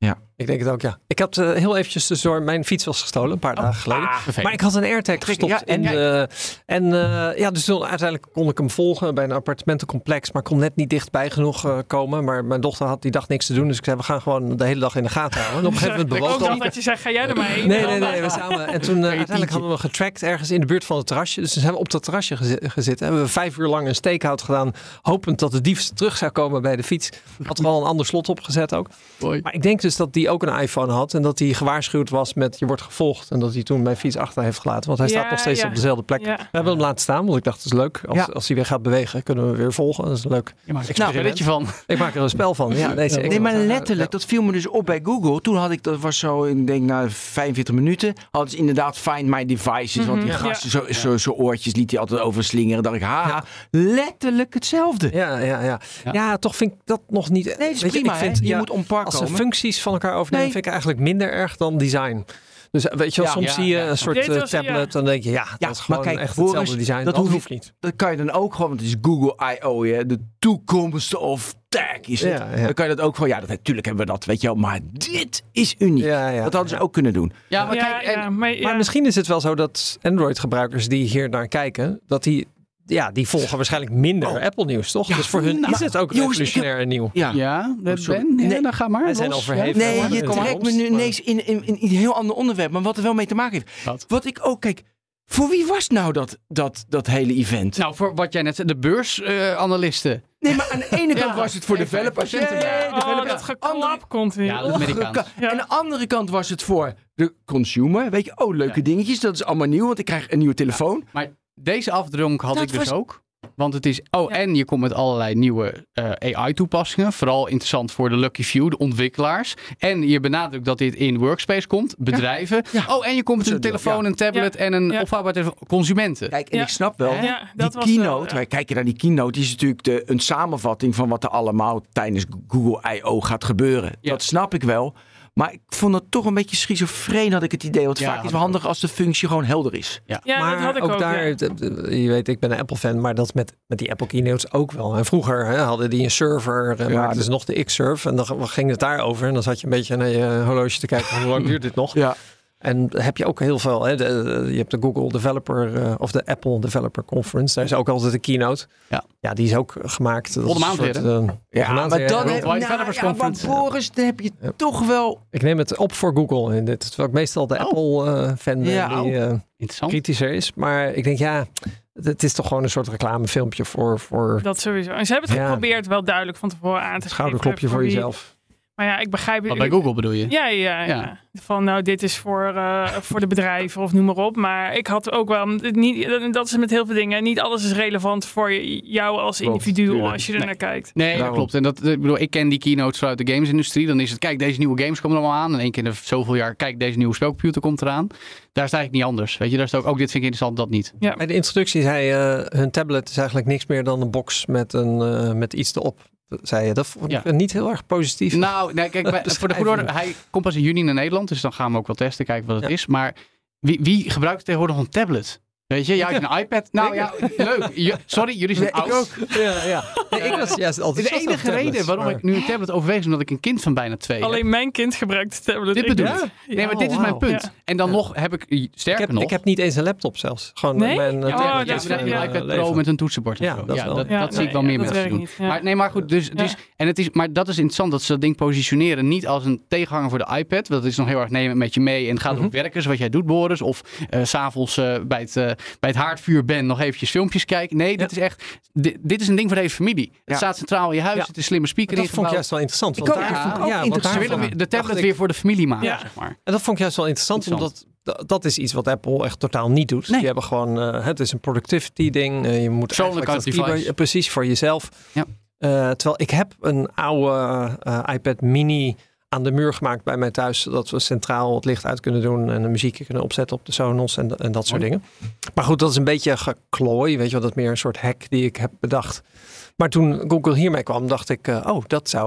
Ja. Ik denk het ook, ja. Ik had uh, heel eventjes tussendoor, mijn fiets was gestolen een paar oh, dagen geleden. Ah, maar ik had een AirTag gestopt. Ja, en ja, en uh, ja, dus toen, uiteindelijk kon ik hem volgen bij een appartementencomplex, maar kon net niet dichtbij genoeg uh, komen. Maar mijn dochter had die dag niks te doen, dus ik zei, we gaan gewoon de hele dag in de gaten houden. En op een gegeven moment bewoog ik ook dat je zei, ga jij er maar heen? Nee, nee, nee, we samen. En toen uh, uiteindelijk hadden we getrackt ergens in de buurt van het terrasje. Dus toen zijn we op dat terrasje gez- gezeten. Hebben we vijf uur lang een stakeout gedaan, hopend dat de dief terug zou komen bij de fiets. Had er wel een ander slot opgezet ook. Boy. Maar ik denk dus dat die ook een iPhone had en dat hij gewaarschuwd was met je wordt gevolgd en dat hij toen mijn fiets achter heeft gelaten. Want hij ja, staat nog steeds ja. op dezelfde plek. Ja. We hebben hem laten staan, want ik dacht, dat is leuk. Als, ja. als hij weer gaat bewegen, kunnen we weer volgen. Dat is leuk. Je maakt er een spelletje van. Ik maak er een spel van. Ja, nee, nee maar letterlijk, dat viel me dus op bij Google. Toen had ik, dat was zo, ik denk na vijfenveertig minuten, hadden ze inderdaad Find My Devices. Mm-hmm. Want die gasten, ja. zo, zo, zo oortjes liet hij altijd overslingeren. Dacht ik, ha, ja. letterlijk hetzelfde. Ja, ja, ja. Ja. ja, toch vind ik dat nog niet... Nee, dat is prima, je, ik vind, je ja, moet on par als komen. Als ze functies van elkaar overnemen, nee. vind ik eigenlijk minder erg dan design. Dus weet je wel, ja, soms ja, zie je ja. een soort uh, tablet en dan denk je, ja, dat ja, is gewoon kijk, echt hetzelfde is, design. Dat, dat hoeft niet. Dat kan je dan ook gewoon, want het is Google I O, ja, de toekomst of tech is het. Ja, ja. Dan kan je dat ook gewoon, ja, dat, natuurlijk hebben we dat, weet je wel, maar dit is uniek. Ja, ja, dat hadden ze ja. ook kunnen doen. Ja, maar, ja, kijk, en, ja, maar, ja. maar misschien is het wel zo dat Android-gebruikers die hier naar kijken, dat die... Ja, die volgen waarschijnlijk minder oh. Apple nieuws, toch? Ja, dus voor hun nou, is het ook revolutionair en nieuw. Ja, ja dat ben. Nee, nee, dan ga maar. Wij zijn al verheven. Nee, je trekt me nu ineens in, in, in een heel ander onderwerp. Maar wat er wel mee te maken heeft. Wat, wat ik ook, kijk, voor wie was nou dat, dat, dat hele event? Nou, voor wat jij net zei, de beursanalisten. Uh, nee, maar aan de ene kant ja, was het voor developers. Ja, oh, dat geklap komt weer. Ja, dat Amerikaans. Ja. En aan de andere kant was het voor de consumer. Weet je, oh, leuke ja. dingetjes. Dat is allemaal nieuw, want ik krijg een nieuwe telefoon. Ja, maar deze afdronk had dat ik dus was... ook. Want het is... Oh, ja. en je komt met allerlei nieuwe uh, A I-toepassingen. Vooral interessant voor de Lucky Few, de ontwikkelaars. En je benadrukt dat dit in Workspace komt. Bedrijven. Ja. Ja. Oh, en je komt met een telefoon, ja. een tablet ja. en een ja. opvouwbaar telefoon. Consumenten. Kijk, en ja. ik snap wel. Ja, die keynote, wel, ja. kijk je naar die keynote, die is natuurlijk de, een samenvatting van wat er allemaal tijdens Google I O gaat gebeuren. Ja. Dat snap ik wel. Maar ik vond het toch een beetje schizofreen, had ik het idee. Want ja, vaak is het wel handig als de functie gewoon helder is. Ja, ja maar dat had ik ook, ook daar, ja. je weet, ik ben een Apple-fan, maar dat met, met die Apple Keynotes ook wel. En vroeger hè, hadden die een server, ja, maakten ze nog de X-Serve. En dan ging het daarover. En dan zat je een beetje naar je horloge te kijken. Hoe lang duurt dit nog? Ja. En heb je ook heel veel. Hè? De, de, je hebt de Google Developer uh, of de Apple Developer Conference. Daar is ook altijd een keynote. Ja, ja die is ook gemaakt. Volgende maand weer. Uh, ja, maand maar dan heb, nou, Developers ja, Conference. Maar Boris, dan heb je ja. toch wel. Ik neem het op voor Google. En dit is ook meestal de oh. Apple uh, fan ja, die uh, kritischer is. Maar ik denk ja. Het is toch gewoon een soort reclamefilmpje voor, voor... Dat sowieso. En ze hebben het ja. geprobeerd wel duidelijk van tevoren aan te geven. Schouderklopje voor jezelf. Maar ja, ik begrijp... Wat bij Google bedoel je? Ja, ja, ja. ja. Van nou, dit is voor, uh, voor de bedrijven of noem maar op. Maar ik had ook wel... Niet, dat is met heel veel dingen. Niet alles is relevant voor jou als individu klopt, als je er nee. naar kijkt. Nee, dat klopt. En dat, ik bedoel, ik ken die keynotes vanuit de gamesindustrie. Dan is het, kijk, deze nieuwe games komen allemaal aan. En één keer in zoveel jaar, kijk, deze nieuwe spelcomputer komt eraan. Daar is het eigenlijk niet anders. Weet je, daar is ook, ook dit vind ik interessant, dat niet. Ja. Bij de introductie zei uh, hun tablet is eigenlijk niks meer dan een box met, een, uh, met iets erop. Zei je, dat vond ik ja. niet heel erg positief. Nou, nee, kijk, bij, voor de goede orde, hij komt pas in juni naar Nederland, dus dan gaan we ook wel testen, kijken wat het ja. is. Maar wie, wie gebruikt tegenwoordig een tablet? Weet je, jij hebt een iPad. Nou ja, leuk. Je, sorry, jullie zijn nee, oud. Ik ook. Ja, ja. Nee, ik was juist altijd. De enige reden waarom maar... ik nu een tablet overweeg is omdat ik een kind van bijna twee Alleen heb. mijn kind gebruikt tablet. Dit bedoel ik. Ja? Nee, maar oh, dit is mijn punt. Ja. En dan ja. nog heb ik, sterker ik heb, nog... Ik heb niet eens een laptop zelfs. Gewoon nee? mijn oh, tablet. Ja, ja, ja, een iPad Pro met een toetsenbord. Ja, dat, ja, wel. dat, ja, dat nee, zie ik wel ja, meer mensen doen. Ja. Maar nee, maar goed. Dus, dus, ja. en het is, maar dat is interessant dat ze dat ding positioneren niet als een tegenhanger voor de iPad. Dat is nog heel erg nemen met je mee en gaat mm-hmm. ook werken zoals jij doet, Boris. Of uh, 's avonds uh, bij, het, uh, bij het haardvuur ben nog eventjes filmpjes kijken. Nee, dit ja. is echt... Dit, dit is een ding voor de hele familie. Het ja. staat centraal in je huis. Ja. Het is een slimme speaker ingebouwd. Dat vond ik juist wel interessant. Want ik daar, ook, ja, ja, want ze willen de tablet weer voor de familie maken, ja. zeg maar. En dat vond ik juist wel interessant, interessant. omdat dat is iets wat Apple echt totaal niet doet. Nee. Die hebben gewoon, uh, het is een productivity ding. Uh, je moet Persoonlijk eigenlijk dat precies voor jezelf. Ja. Uh, terwijl ik heb een oude uh, iPad mini aan de muur gemaakt bij mij thuis, zodat we centraal het licht uit kunnen doen en een muziekje kunnen opzetten op de Sonos en, en dat soort oh. dingen. Maar goed, dat is een beetje geklooi, weet je wel, dat is meer een soort hack die ik heb bedacht. Maar toen Google hiermee kwam, dacht ik, uh, oh, dat zou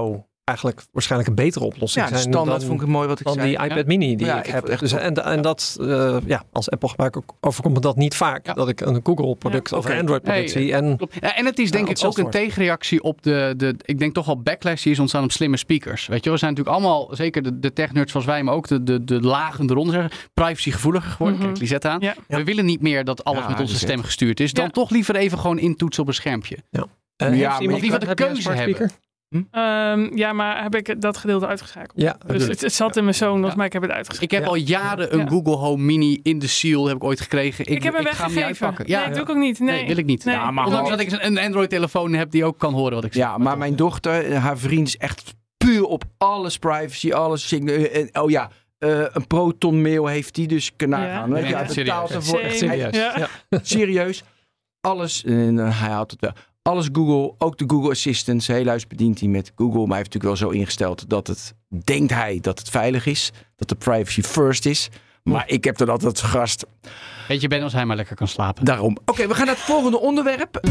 eigenlijk waarschijnlijk een betere oplossing Ja, de zijn standaard dan, vond ik mooi wat ik dan zei. die iPad Ja. mini die Ja, ik ik heb. echt Dus, top. en en dat, uh, ja, als Apple gebruiker overkomt me dat niet vaak. Ja. Dat ik een Google product Ja, of oké. een Android product Hey, zie. En Klopt. Ja, en het is denk Ja, ik ook een enthousiast tegenreactie op de, de, ik denk toch wel backlash die is ontstaan op slimme speakers. Weet je, we zijn natuurlijk allemaal, zeker de, de tech-nerds zoals wij, maar ook de, de, de lagen eronder zeggen, privacygevoeliger geworden. Mhm. Kijk, Lisette aan. Ja. We willen niet meer dat alles Ja, met onze Lisette. stem gestuurd is. Dan Ja. toch liever even gewoon intoetsen op een schermpje. Uh, Ja, heeft maar iemand- liever de heb jij een keuze smart speaker? Um, ja, maar heb ik dat gedeelte uitgeschakeld. Ja, Dus het, het zat in mijn Sonos, Ja. maar ik heb het uitgeschakeld. Ik heb Ja. al jaren een Ja. Google Home Mini in de seal heb ik ooit gekregen. Ik, Ik, heb hem ik ga hem niet weggegeven. uitpakken. Ja, nee, dat doe ik ook niet. Nee, nee, wil ik niet. Nee. Ja, maar Ondanks hallo. dat ik een Android-telefoon heb die ook kan horen wat ik zeg. Ja, maar mijn dochter, haar vriend is echt puur op alles privacy, alles. sign- eh, eh, Oh ja, eh, een Proton mail heeft hij, dus kan nagaan. Ja. Weet je, Ja, hij betaalt serieus. ervoor. Echt Echt serieus. Ja. Ja. serieus. Alles, en eh, hij houdt het wel. Alles Google, ook de Google Assistant. Heel huis bedient hij met Google. Maar hij heeft natuurlijk wel zo ingesteld dat het, denkt hij, dat het veilig is. Dat de privacy first is. Maar ik heb dan altijd gast. Weet je, Ben, als hij maar lekker kan slapen. Daarom. Oké, we gaan naar het volgende onderwerp.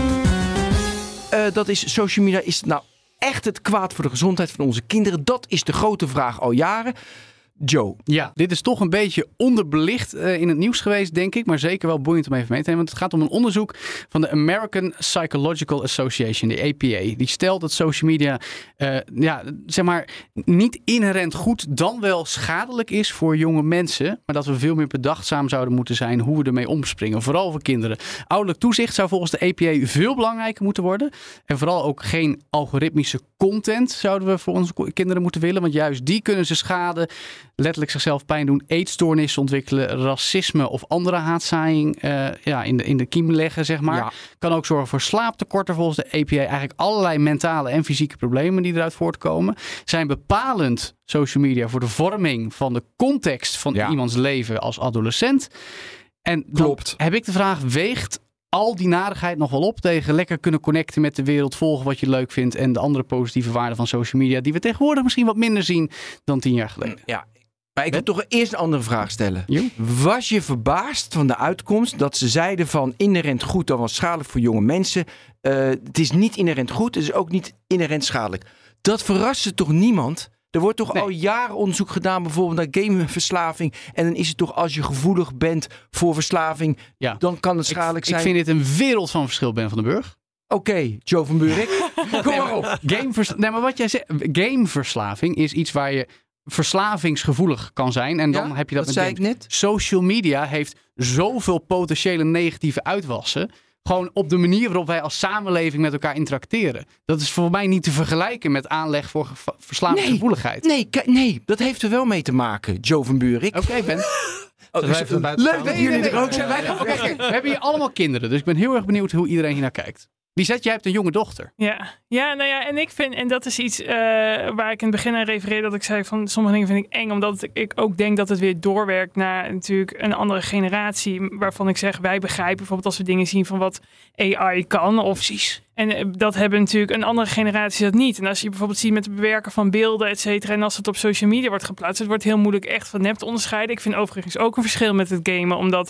Uh, dat is social media. Is het nou echt het kwaad voor de gezondheid van onze kinderen? Dat is de grote vraag al jaren. Joe. Ja, dit is toch een beetje onderbelicht uh, in het nieuws geweest, denk ik. Maar zeker wel boeiend om even mee te nemen. Want het gaat om een onderzoek van de American Psychological Association, de A P A. Die stelt dat social media uh, ja, zeg maar, niet inherent goed, dan wel schadelijk is voor jonge mensen. Maar dat we veel meer bedachtzaam zouden moeten zijn hoe we ermee omspringen. Vooral voor kinderen. Ouderlijk toezicht zou volgens de A P A veel belangrijker moeten worden. En vooral ook geen algoritmische content zouden we voor onze kinderen moeten willen. Want juist die kunnen ze schaden. Letterlijk zichzelf pijn doen, eetstoornissen ontwikkelen, racisme of andere haatzaaiing uh, ja, in, de, in de kiem leggen, zeg maar. Ja. Kan ook zorgen voor slaaptekorten volgens de A P A. Eigenlijk allerlei mentale en fysieke problemen die eruit voortkomen. Zijn bepalend, social media, voor de vorming van de context van Ja. iemands leven als adolescent. En dan Klopt. heb ik de vraag, weegt al die narigheid nog wel op tegen lekker kunnen connecten met de wereld, volgen wat je leuk vindt en de andere positieve waarden van social media die we tegenwoordig misschien wat minder zien dan tien jaar geleden? Ja. Maar ik wil toch eerst een andere vraag stellen. Jo. Was je verbaasd van de uitkomst dat ze zeiden van inherent goed, dat was schadelijk voor jonge mensen. Uh, het is niet inherent goed, het is ook niet inherent schadelijk. Dat verraste toch niemand? Er wordt toch Nee. al jaren onderzoek gedaan bijvoorbeeld naar gameverslaving. En dan is het toch als je gevoelig bent voor verslaving, Ja. dan kan het schadelijk ik, zijn. Ik vind dit een wereld van verschil, Ben van den Burg. Oké, okay, Joe van Buurik. Kom maar op. Gamevers- nee, maar wat jij zegt, gameverslaving is iets waar je verslavingsgevoelig kan zijn. En dan Ja, heb je dat, dat met zei games. ik net. Social media heeft zoveel potentiële negatieve uitwassen. Gewoon op de manier waarop wij als samenleving met elkaar interacteren. Dat is voor mij niet te vergelijken met aanleg voor ge- verslavingsgevoeligheid. Nee, k- nee, dat heeft er wel mee te maken, Joe van Buurik. Oké, Ben. Oh, wij even buiten leuk staan? dat Nee, jullie nee, er ook nee. zijn. Wij- Oké, kijk, we hebben hier allemaal kinderen. Dus ik ben heel erg benieuwd hoe iedereen hier naar kijkt. Lisette, jij hebt een jonge dochter. Ja. ja, nou ja, en ik vind, en dat is iets uh, waar ik in het begin aan refereerde, dat ik zei van sommige dingen vind ik eng, omdat ik ook denk dat het weer doorwerkt naar natuurlijk een andere generatie, waarvan ik zeg, wij begrijpen bijvoorbeeld als we dingen zien van wat A I kan. Of, Precies. En uh, dat hebben natuurlijk een andere generatie dat niet. En als je bijvoorbeeld ziet met het bewerken van beelden, et cetera, en als het op social media wordt geplaatst, het wordt heel moeilijk echt van nep te onderscheiden. Ik vind overigens ook een verschil met het gamen, omdat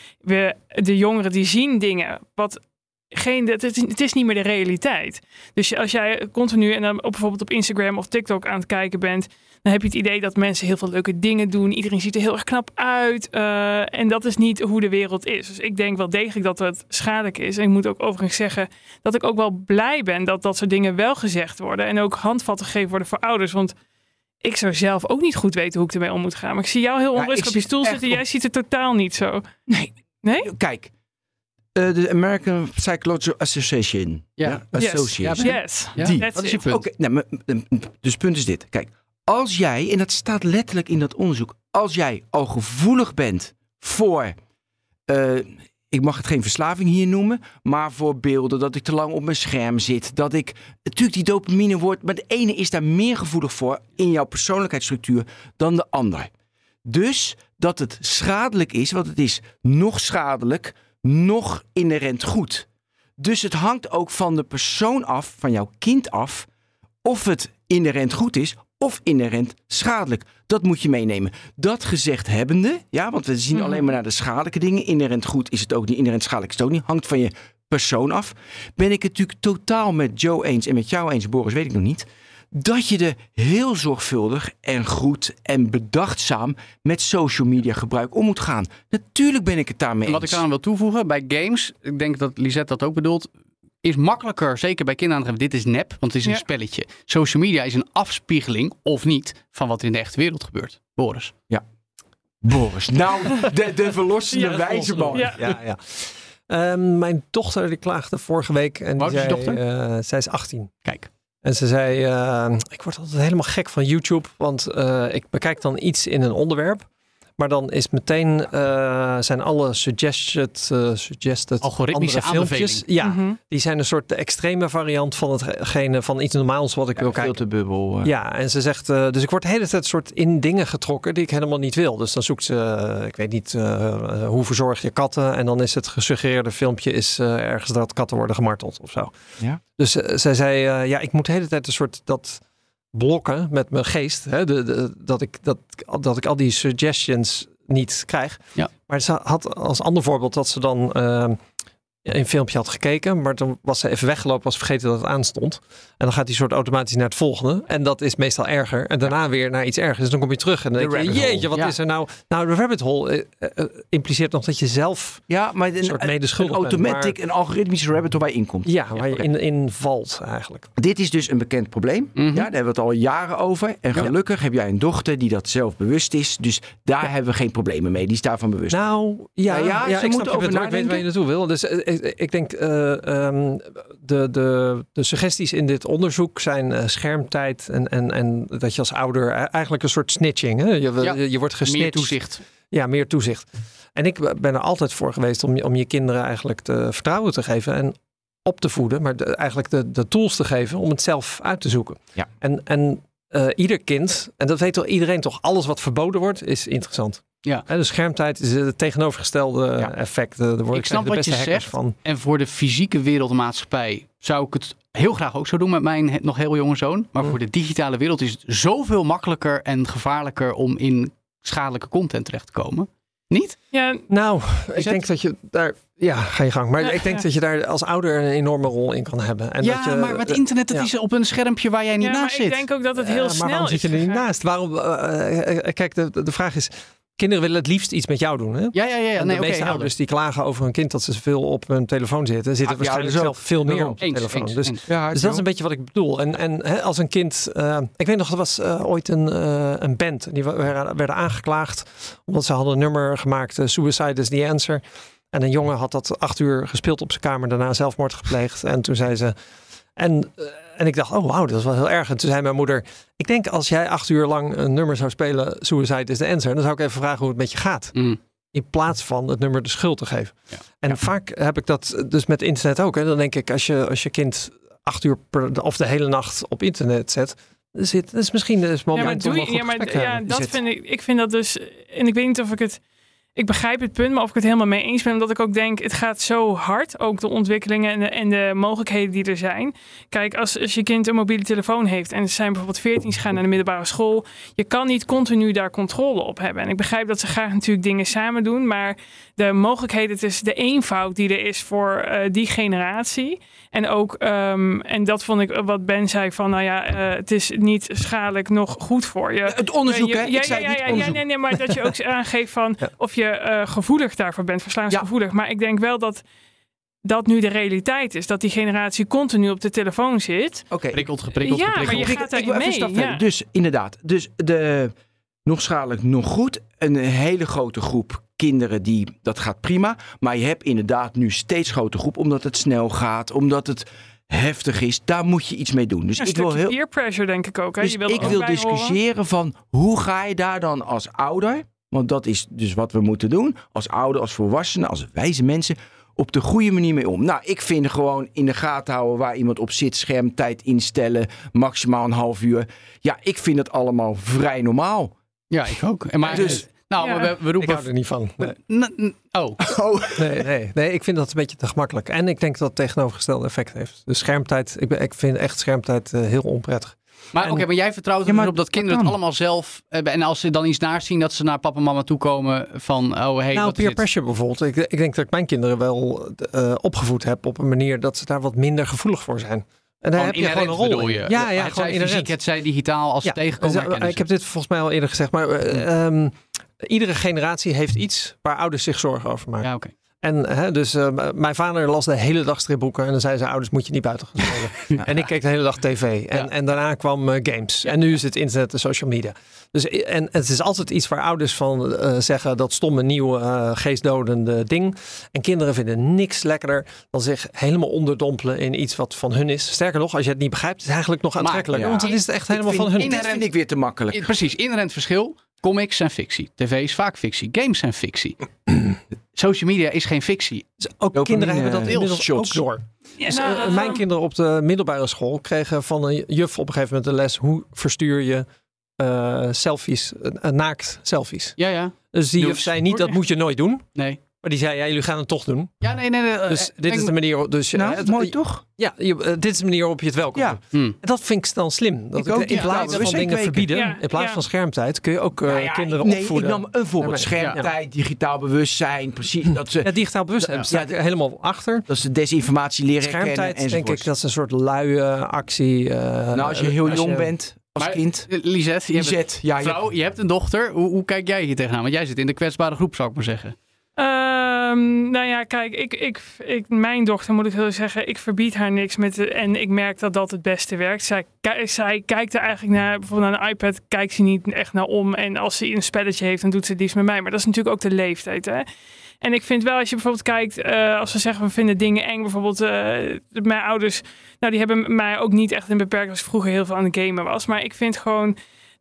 we de jongeren die zien dingen, wat Geen, het, is, het is niet meer de realiteit. Dus als jij continu en dan op, bijvoorbeeld op Instagram of TikTok aan het kijken bent, dan heb je het idee dat mensen heel veel leuke dingen doen. Iedereen ziet er heel erg knap uit. Uh, en dat is niet hoe de wereld is. Dus ik denk wel degelijk dat het schadelijk is. En ik moet ook overigens zeggen dat ik ook wel blij ben dat dat soort dingen wel gezegd worden. En ook handvatten gegeven worden voor ouders. Want ik zou zelf ook niet goed weten hoe ik ermee om moet gaan. Maar ik zie jou heel onrustig Ja, op je stoel zitten. op... Jij ziet het totaal niet zo. Nee. Nee? Kijk. Uh, de American Psychological Association. Ja. Ja? Yes. Association. Ja, Yes. Ja? Die. That's Wat is je it. punt? Oké, okay, nou, dus het punt is dit. Kijk, als jij, en dat staat letterlijk in dat onderzoek, als jij al gevoelig bent voor, uh, ik mag het geen verslaving hier noemen, maar voor beelden, dat ik te lang op mijn scherm zit, dat ik, natuurlijk die dopamine wordt, maar de ene is daar meer gevoelig voor in jouw persoonlijkheidsstructuur dan de ander. Dus dat het schadelijk is, want het is nog schadelijk, nog inherent goed. Dus het hangt ook van de persoon af, van jouw kind af, of het inherent goed is of inherent schadelijk. Dat moet je meenemen. Dat gezegd hebbende, ja, want we zien Mm-hmm. alleen maar naar de schadelijke dingen. Inherent goed is het ook niet, inherent schadelijk is het ook niet. Hangt van je persoon af. Ben ik het natuurlijk totaal met Joe eens en met jou eens, Boris, weet ik nog niet. dat je er heel zorgvuldig en goed en bedachtzaam met social media gebruik om moet gaan. Natuurlijk ben ik het daarmee eens. Wat ik aan wil toevoegen, bij games, ik denk dat Lisette dat ook bedoelt, is makkelijker, zeker bij kinderen aan te geven, dit is nep, want het is een ja. spelletje. Social media is een afspiegeling, of niet, van wat er in de echte wereld gebeurt. Boris. Ja. Boris, nou, de, de verlossende Ja, wijze man. Ja. Ja, ja. Um, mijn dochter die klaagde vorige week. En Hoe die oud is je zei, dochter? Uh, zij is achttien. Kijk. En ze zei, uh, ik word altijd helemaal gek van YouTube. Want uh, ik bekijk dan iets in een onderwerp. Maar dan is meteen, uh, zijn alle suggested, uh, suggested algoritmische andere filmpjes. aanbevelingen. Ja, Mm-hmm. die zijn een soort de extreme variant van hetgene van iets normaals wat ik Ja, wil kijken. filterbubbel. Uh. Ja, en ze zegt, uh, dus ik word de hele tijd soort in dingen getrokken die ik helemaal niet wil. Dus dan zoekt ze, uh, ik weet niet, uh, uh, hoe verzorg je katten? En dan is het gesuggereerde filmpje is uh, ergens dat katten worden gemarteld of zo. Ja. Dus uh, zij zei, uh, ja, ik moet de hele tijd een soort dat blokken met mijn geest. Hè, de, de, dat, ik, dat, dat ik al die suggestions niet krijg. Ja. Maar ze had als ander voorbeeld dat ze dan uh, een filmpje had gekeken, maar dan was ze even weggelopen, was vergeten dat het aanstond. En dan gaat die soort automatisch naar het volgende. En dat is meestal erger. En daarna ja. weer naar iets ergers. Dus dan kom je terug en dan denk je, jeetje, wat ja. is er nou? Nou, de rabbit hole uh, uh, impliceert nog dat je zelf ja, maar een, een soort medeschuldig een automatic, bent. een algoritmische rabbit hole waar je in komt. Ja, waar ja, je in, in valt eigenlijk. Dit is dus een bekend probleem. Mm-hmm. Ja, daar hebben we het al jaren over. En gelukkig ja. heb jij een dochter die dat zelf bewust is. Dus daar ja. hebben we geen problemen mee. Die is daarvan bewust. Nou, ja, ja, ja, ja ze ik moet over nadenken. Ik weet waar je naartoe wil. Dus uh, ik, ik denk, uh, um, de, de, de suggesties in dit onderzoek zijn uh, schermtijd en, en, en dat je als ouder eigenlijk een soort snitching. Hè? Je, ja, je, je wordt gesnitcht. Meer toezicht. Ja, meer toezicht. En ik ben er altijd voor geweest om, om je kinderen eigenlijk te vertrouwen te geven en op te voeden, maar de, eigenlijk de, de tools te geven om het zelf uit te zoeken. Ja. En, en uh, ieder kind, en dat weet toch iedereen toch, alles wat verboden wordt is interessant. Ja. He, de schermtijd is het tegenovergestelde ja. effect. Er wordt ik snap de wat beste je zegt. van. En voor de fysieke wereldmaatschappij zou ik het heel graag ook zo doen met mijn nog heel jonge zoon. Maar mm. voor de digitale wereld is het zoveel makkelijker en gevaarlijker om in schadelijke content terecht te komen. Niet? Ja, nou, is ik het? denk dat je daar... Ja, ga je gang. Maar ja, ik denk ja. dat je daar als ouder een enorme rol in kan hebben. En ja, dat je, maar het internet dat ja. is op een schermpje waar jij niet ja, naast maar zit. Ik denk ook dat het heel uh, snel maar waarom is. zit je er niet gegaan. naast? Waarom? Uh, uh, kijk, de, de vraag is... Kinderen willen het liefst iets met jou doen. Hè? Ja, ja, ja. ja. En Nee, de okay, meeste ouders die klagen over hun kind dat ze veel op hun telefoon zitten, zitten ah, waarschijnlijk ja, zelf veel meer Daarom. op de eens, telefoon. eens, dus, eens. Ja, dus dat is een beetje wat ik bedoel. En, en hè, als een kind, uh, ik weet nog, er was uh, ooit een, uh, een band die werden, werden aangeklaagd omdat ze hadden een nummer gemaakt, uh, Suicide is the Answer. En een jongen had dat acht uur gespeeld op zijn kamer, daarna zelfmoord gepleegd. En toen zei ze, en, uh, en ik dacht, oh wauw, dat is wel heel erg. En toen zei mijn moeder, ik denk als jij acht uur lang een nummer zou spelen, Suicide is the Answer, dan zou ik even vragen hoe het met je gaat. Mm. In plaats van het nummer de schuld te geven. Ja. En ja. vaak heb ik dat dus met internet ook. Hè. Dan denk ik, als je, als je kind acht uur per, of de hele nacht op internet zet, zit, dat is misschien het moment ja, maar doe om je, een goed ja, maar gesprek te ja, hebben. dat vind ik. Ik vind dat dus. En ik weet niet of ik het. Ik begrijp het punt, maar of ik het helemaal mee eens ben. Omdat ik ook denk, het gaat zo hard. Ook de ontwikkelingen en de, en de mogelijkheden die er zijn. Kijk, als, als je kind een mobiele telefoon heeft en ze zijn bijvoorbeeld veertien, ze gaan naar de middelbare school. Je kan niet continu daar controle op hebben. En ik begrijp dat ze graag natuurlijk dingen samen doen. Maar de mogelijkheden, het is de eenvoud die er is voor uh, die generatie. En ook, um, en dat vond ik wat Ben zei van, nou ja, uh, het is niet schadelijk nog goed voor je. Het onderzoek, je, hè? Ja, ik zei ja, niet ja, onderzoek. ja, nee, nee, maar dat je ook aangeeft van ja. of je uh, gevoelig daarvoor bent, verslavingsgevoelig. Ja. Maar ik denk wel dat dat nu de realiteit is. Dat die generatie continu op de telefoon zit. Oké. Prikkeld, geprikkeld, Ja, geprikkeld. maar je gaat daarin ik wil even mee. een stap verder. Ja. Dus inderdaad, dus de nog schadelijk, nog goed. Een hele grote groep kinderen die, dat gaat prima. Maar je hebt inderdaad nu steeds grotere groep, omdat het snel gaat, omdat het heftig is. Daar moet je iets mee doen. Dus Een ik wil stukje heel. peer pressure, denk ik ook. Hè? Dus je wil ik ook wil bij discussiëren horen. van hoe ga je daar dan als ouder, want dat is dus wat we moeten doen, als ouder, als volwassene, als wijze mensen, op de goede manier mee om. Nou, ik vind gewoon in de gaten houden waar iemand op zit, schermtijd instellen, maximaal een half uur. Ja, ik vind het allemaal vrij normaal. Ja, ik ook. En maar, Dus- nou, Ja. maar we, we Ik roepen... hou er niet van. Nee. N- n- oh, Oh, Nee, nee, nee, ik vind dat een beetje te gemakkelijk. En ik denk dat het tegenovergestelde effect heeft. De schermtijd, ik, ben, ik vind echt schermtijd uh, heel onprettig. maar En- oké, maar jij vertrouwt er Ja, maar dus op dat kinderen dat het kan. allemaal zelf hebben. En als ze dan iets naars zien, dat ze naar papa en mama toe komen van, oh hey, nou, wat is peer dit? pressure bijvoorbeeld. Ik, ik denk dat ik mijn kinderen wel uh, opgevoed heb op een manier dat ze daar wat minder gevoelig voor zijn. En daar heb je gewoon een rol in. Je. Ja, ja, het gewoon zij fysiek, het zij digitaal, als ja, ze tegenkomen. dus, uh, ik heb dit volgens mij al eerder gezegd, maar uh, um, iedere generatie heeft iets waar ouders zich zorgen over maken. Ja, oké. Okay. En hè, dus uh, mijn vader las de hele dag stripboeken en dan zei zijn ouders, moet je niet buiten gaan spelen. ja. En ik keek de hele dag tv. En, ja. en daarna kwam uh, games. Ja. En nu is het internet en social media. Dus en het is altijd iets waar ouders van uh, zeggen dat stomme nieuwe uh, geestdodende ding. En kinderen vinden niks lekkerder dan zich helemaal onderdompelen in iets wat van hun is. Sterker nog, als je het niet begrijpt, is het eigenlijk nog aantrekkelijker. Ja. Want het is echt helemaal van hun. Inherent, vind ik weer te makkelijk. In, precies, inherent verschil. Comics zijn fictie. T V is vaak fictie. Games zijn fictie. Social media is geen fictie. Dus ook Dopamine, kinderen hebben dat inmiddels ook door. Ja, dus, nou, uh, mijn kinderen op de middelbare school kregen van een juf op een gegeven moment de les. Hoe verstuur je uh, selfies, uh, naakt selfies? Ja, ja. Dus die juf zei niet, dat moet je nooit doen. Nee. Maar die zei, ja, jullie gaan het toch doen. Ja, nee, nee. nee dus uh, dit is de manier... Dus, nou, het, mooi toch? Ja, je, uh, dit is de manier waarop je het wel kan ja. doen. Hmm. En dat vind ik dan slim. Dat ik, ook, in ja. plaats ja, van dingen kweken. verbieden, ja, in plaats ja. van schermtijd, kun je ook uh, ja, ja, kinderen nee, opvoeden. Ik nam een voorbeeld. Ja, Schermtijd, ja. digitaal bewustzijn. Precies. Dat ze, ja, digitaal bewustzijn. Ja, sta ik ja, helemaal achter. Dat ze desinformatie leren Schermtijd, herkennen. denk ik, dat is een soort luie actie. Uh, nou, als je heel als jong je, bent... Als maar, kind. Lisette, je, Lisette, hebt, ja, je, vrouw, je hebt een dochter. Hoe, hoe kijk jij hier tegenaan? Want jij zit in de kwetsbare groep, zou ik maar zeggen. Um, nou ja, kijk, ik, ik, ik, mijn dochter moet ik heel zeggen, ik verbied haar niks met de, en ik merk dat dat het beste werkt. Zij, zij kijkt er eigenlijk naar, bijvoorbeeld naar een iPad, kijkt ze niet echt naar om. En als ze een spelletje heeft, dan doet ze het liefst met mij. Maar dat is natuurlijk ook de leeftijd, hè. En ik vind wel, als je bijvoorbeeld kijkt, uh, als we zeggen we vinden dingen eng, bijvoorbeeld uh, mijn ouders, nou die hebben mij ook niet echt in beperkt als ik vroeger heel veel aan het gamen was. Maar ik vind gewoon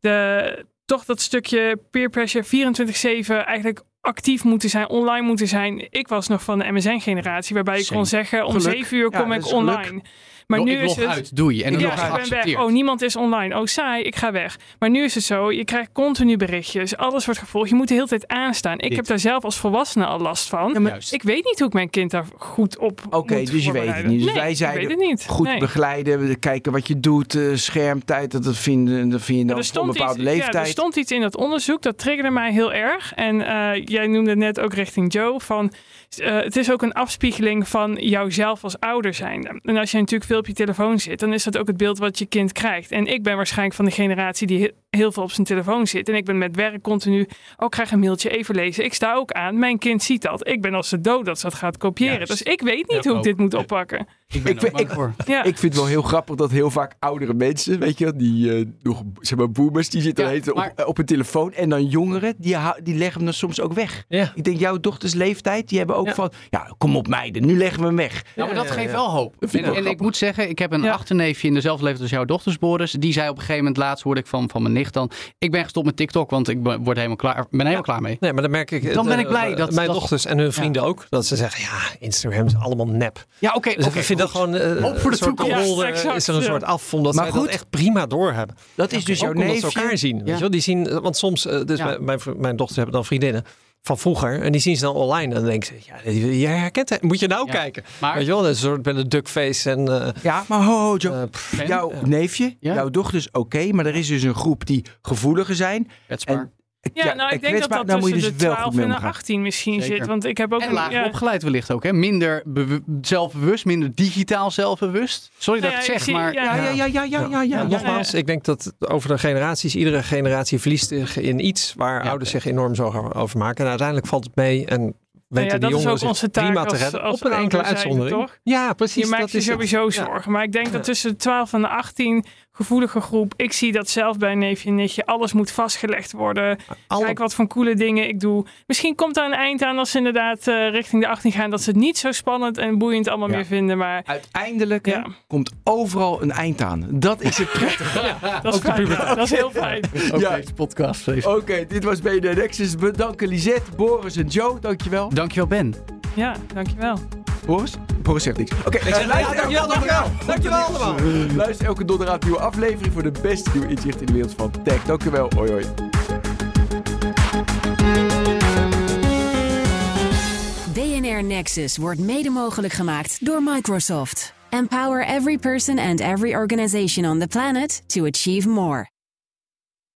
de, toch dat stukje peer pressure vierentwintig zeven eigenlijk actief moeten zijn, online moeten zijn. Ik was nog van de M S N-generatie, waarbij je kon zeggen om zeven uur kom ja, ik online. Geluk. Maar Log, nu ik is log het uit, doe je. En dan ja, nog ik ben geaccepteerd. weg. Oh, niemand is online. Oh, saai, ik ga weg. Maar nu is het zo, je krijgt continu berichtjes. Alles wordt gevolgd. Je moet de hele tijd aanstaan. Ik Dit. heb daar zelf als volwassene al last van. Ja, maar ik weet niet hoe ik mijn kind daar goed op Oké, okay, dus je weet het niet. Dus nee, wij zeiden ik weet het niet. goed nee. begeleiden, kijken wat je doet, uh, schermtijd, dat, dat vinden dat vind je dan voor een bepaalde iets, leeftijd. Ja, er stond iets in dat onderzoek, dat triggerde mij heel erg. En uh, jij noemde het net ook richting Joe, van uh, het is ook een afspiegeling van jouzelf als ouder zijn. En als je natuurlijk veel op je telefoon zit, dan is dat ook het beeld wat je kind krijgt. En ik ben waarschijnlijk van de generatie die heel veel op zijn telefoon zit. En ik ben met werk continu, oh, ik krijg een mailtje, even lezen. Ik sta ook aan, mijn kind ziet dat. Ik ben als de dood dat ze dat gaat kopiëren. Juist. Dus ik weet niet ja, hoe ik dit moet oppakken. Ik, ben ik, ik, voor. Ja. ik vind het wel heel grappig dat heel vaak oudere mensen, weet je, die uh, nog, zeg maar, boomers, die zitten ja, heet, maar... op, op een telefoon. En dan jongeren, die, die leggen hem dan soms ook weg. Ja. Ik denk, jouw dochters leeftijd, die hebben ook ja. van, ja, kom op meiden, nu leggen we hem weg. Ja, maar dat ja, geeft ja. wel hoop. En, en ik moet zeggen, ik heb een ja. achterneefje in dezelfde leeftijd als jouw dochters, Boris. Die zei op een gegeven moment, laatst hoorde ik van, van mijn nicht dan, ik ben gestopt met TikTok, want ik word helemaal klaar, ben helemaal ja. klaar mee. Nee, maar dan merk ik, dan ben uh, ik blij dat mijn dat... dochters en hun vrienden ja. ook, dat ze zeggen, ja, Instagram is allemaal nep. Ja, oké. Okay, dus okay, ik vind goed. dat gewoon uh, hoop voor de toekomst. Ja, exact, is er een soort af, omdat zij dat echt prima doorhebben. Dat is ja, dus jouw neefje. Omdat ze elkaar zien, ja. weet je wel? Die zien, want soms, uh, dus ja. mijn, mijn dochters hebben dan vriendinnen van vroeger en die zien ze dan online en dan denken ze, ja, je herkent het, moet je nou ja. kijken. Maar, weet je wel, een soort met een duckface en... Uh, ja, maar ho, ho Joe, uh, pff, jouw ja. neefje, ja? jouw dochters, oké, okay, maar er is dus een groep die gevoeliger zijn. En, Ja, ja, nou ik denk dat dat tussen je dus de twaalf en de achttien misschien Zeker. zit. Want ik heb ook en lager ja. opgeleid wellicht ook. Hè? Minder be- zelfbewust, minder digitaal zelfbewust. Sorry nou dat ja, ik het zeg, maar... Ja, ja, ja, ja, ja, ja, ja, ja. Nogmaals, ik denk dat over de generaties, iedere generatie verliest zich in iets waar ja, ouders zich enorm zorgen over maken. En uiteindelijk valt het mee en... Nou ja, dat is ook onze taak prima te redden, als, als op een enkele uitzondering. Toch? Ja, precies. Je maakt dat je is sowieso het. zorgen. Ja. Maar ik denk ja. dat tussen de twaalf en de achttien gevoelige groep. Ik zie dat zelf bij een neefje en nichtje. Alles moet vastgelegd worden. Alle... Kijk wat voor coole dingen ik doe. Misschien komt daar een eind aan als ze inderdaad uh, richting de achttien gaan. Dat ze het niet zo spannend en boeiend allemaal ja. meer vinden. Maar uiteindelijk ja. komt overal een eind aan. Dat is het prettige. Ja, dat, is fijn. dat is heel fijn. Oké, okay, ja. podcast. Oké, okay, dit was B N R Nexus. Bedanken Lisette, Boris en Joe. Dankjewel. Dankjewel Ben. Ja, dankjewel. Boris? Boris zegt niks. Oké, okay, uh, luister, ja, dankjewel, dankjewel. Dankjewel allemaal. Luister elke donderdag een nieuwe aflevering voor de beste nieuwe inzichten in de wereld van tech. Dankjewel. Hoi hoi. B N R Nexus wordt mede mogelijk gemaakt door Microsoft. Empower every person and every organization on the planet to achieve more.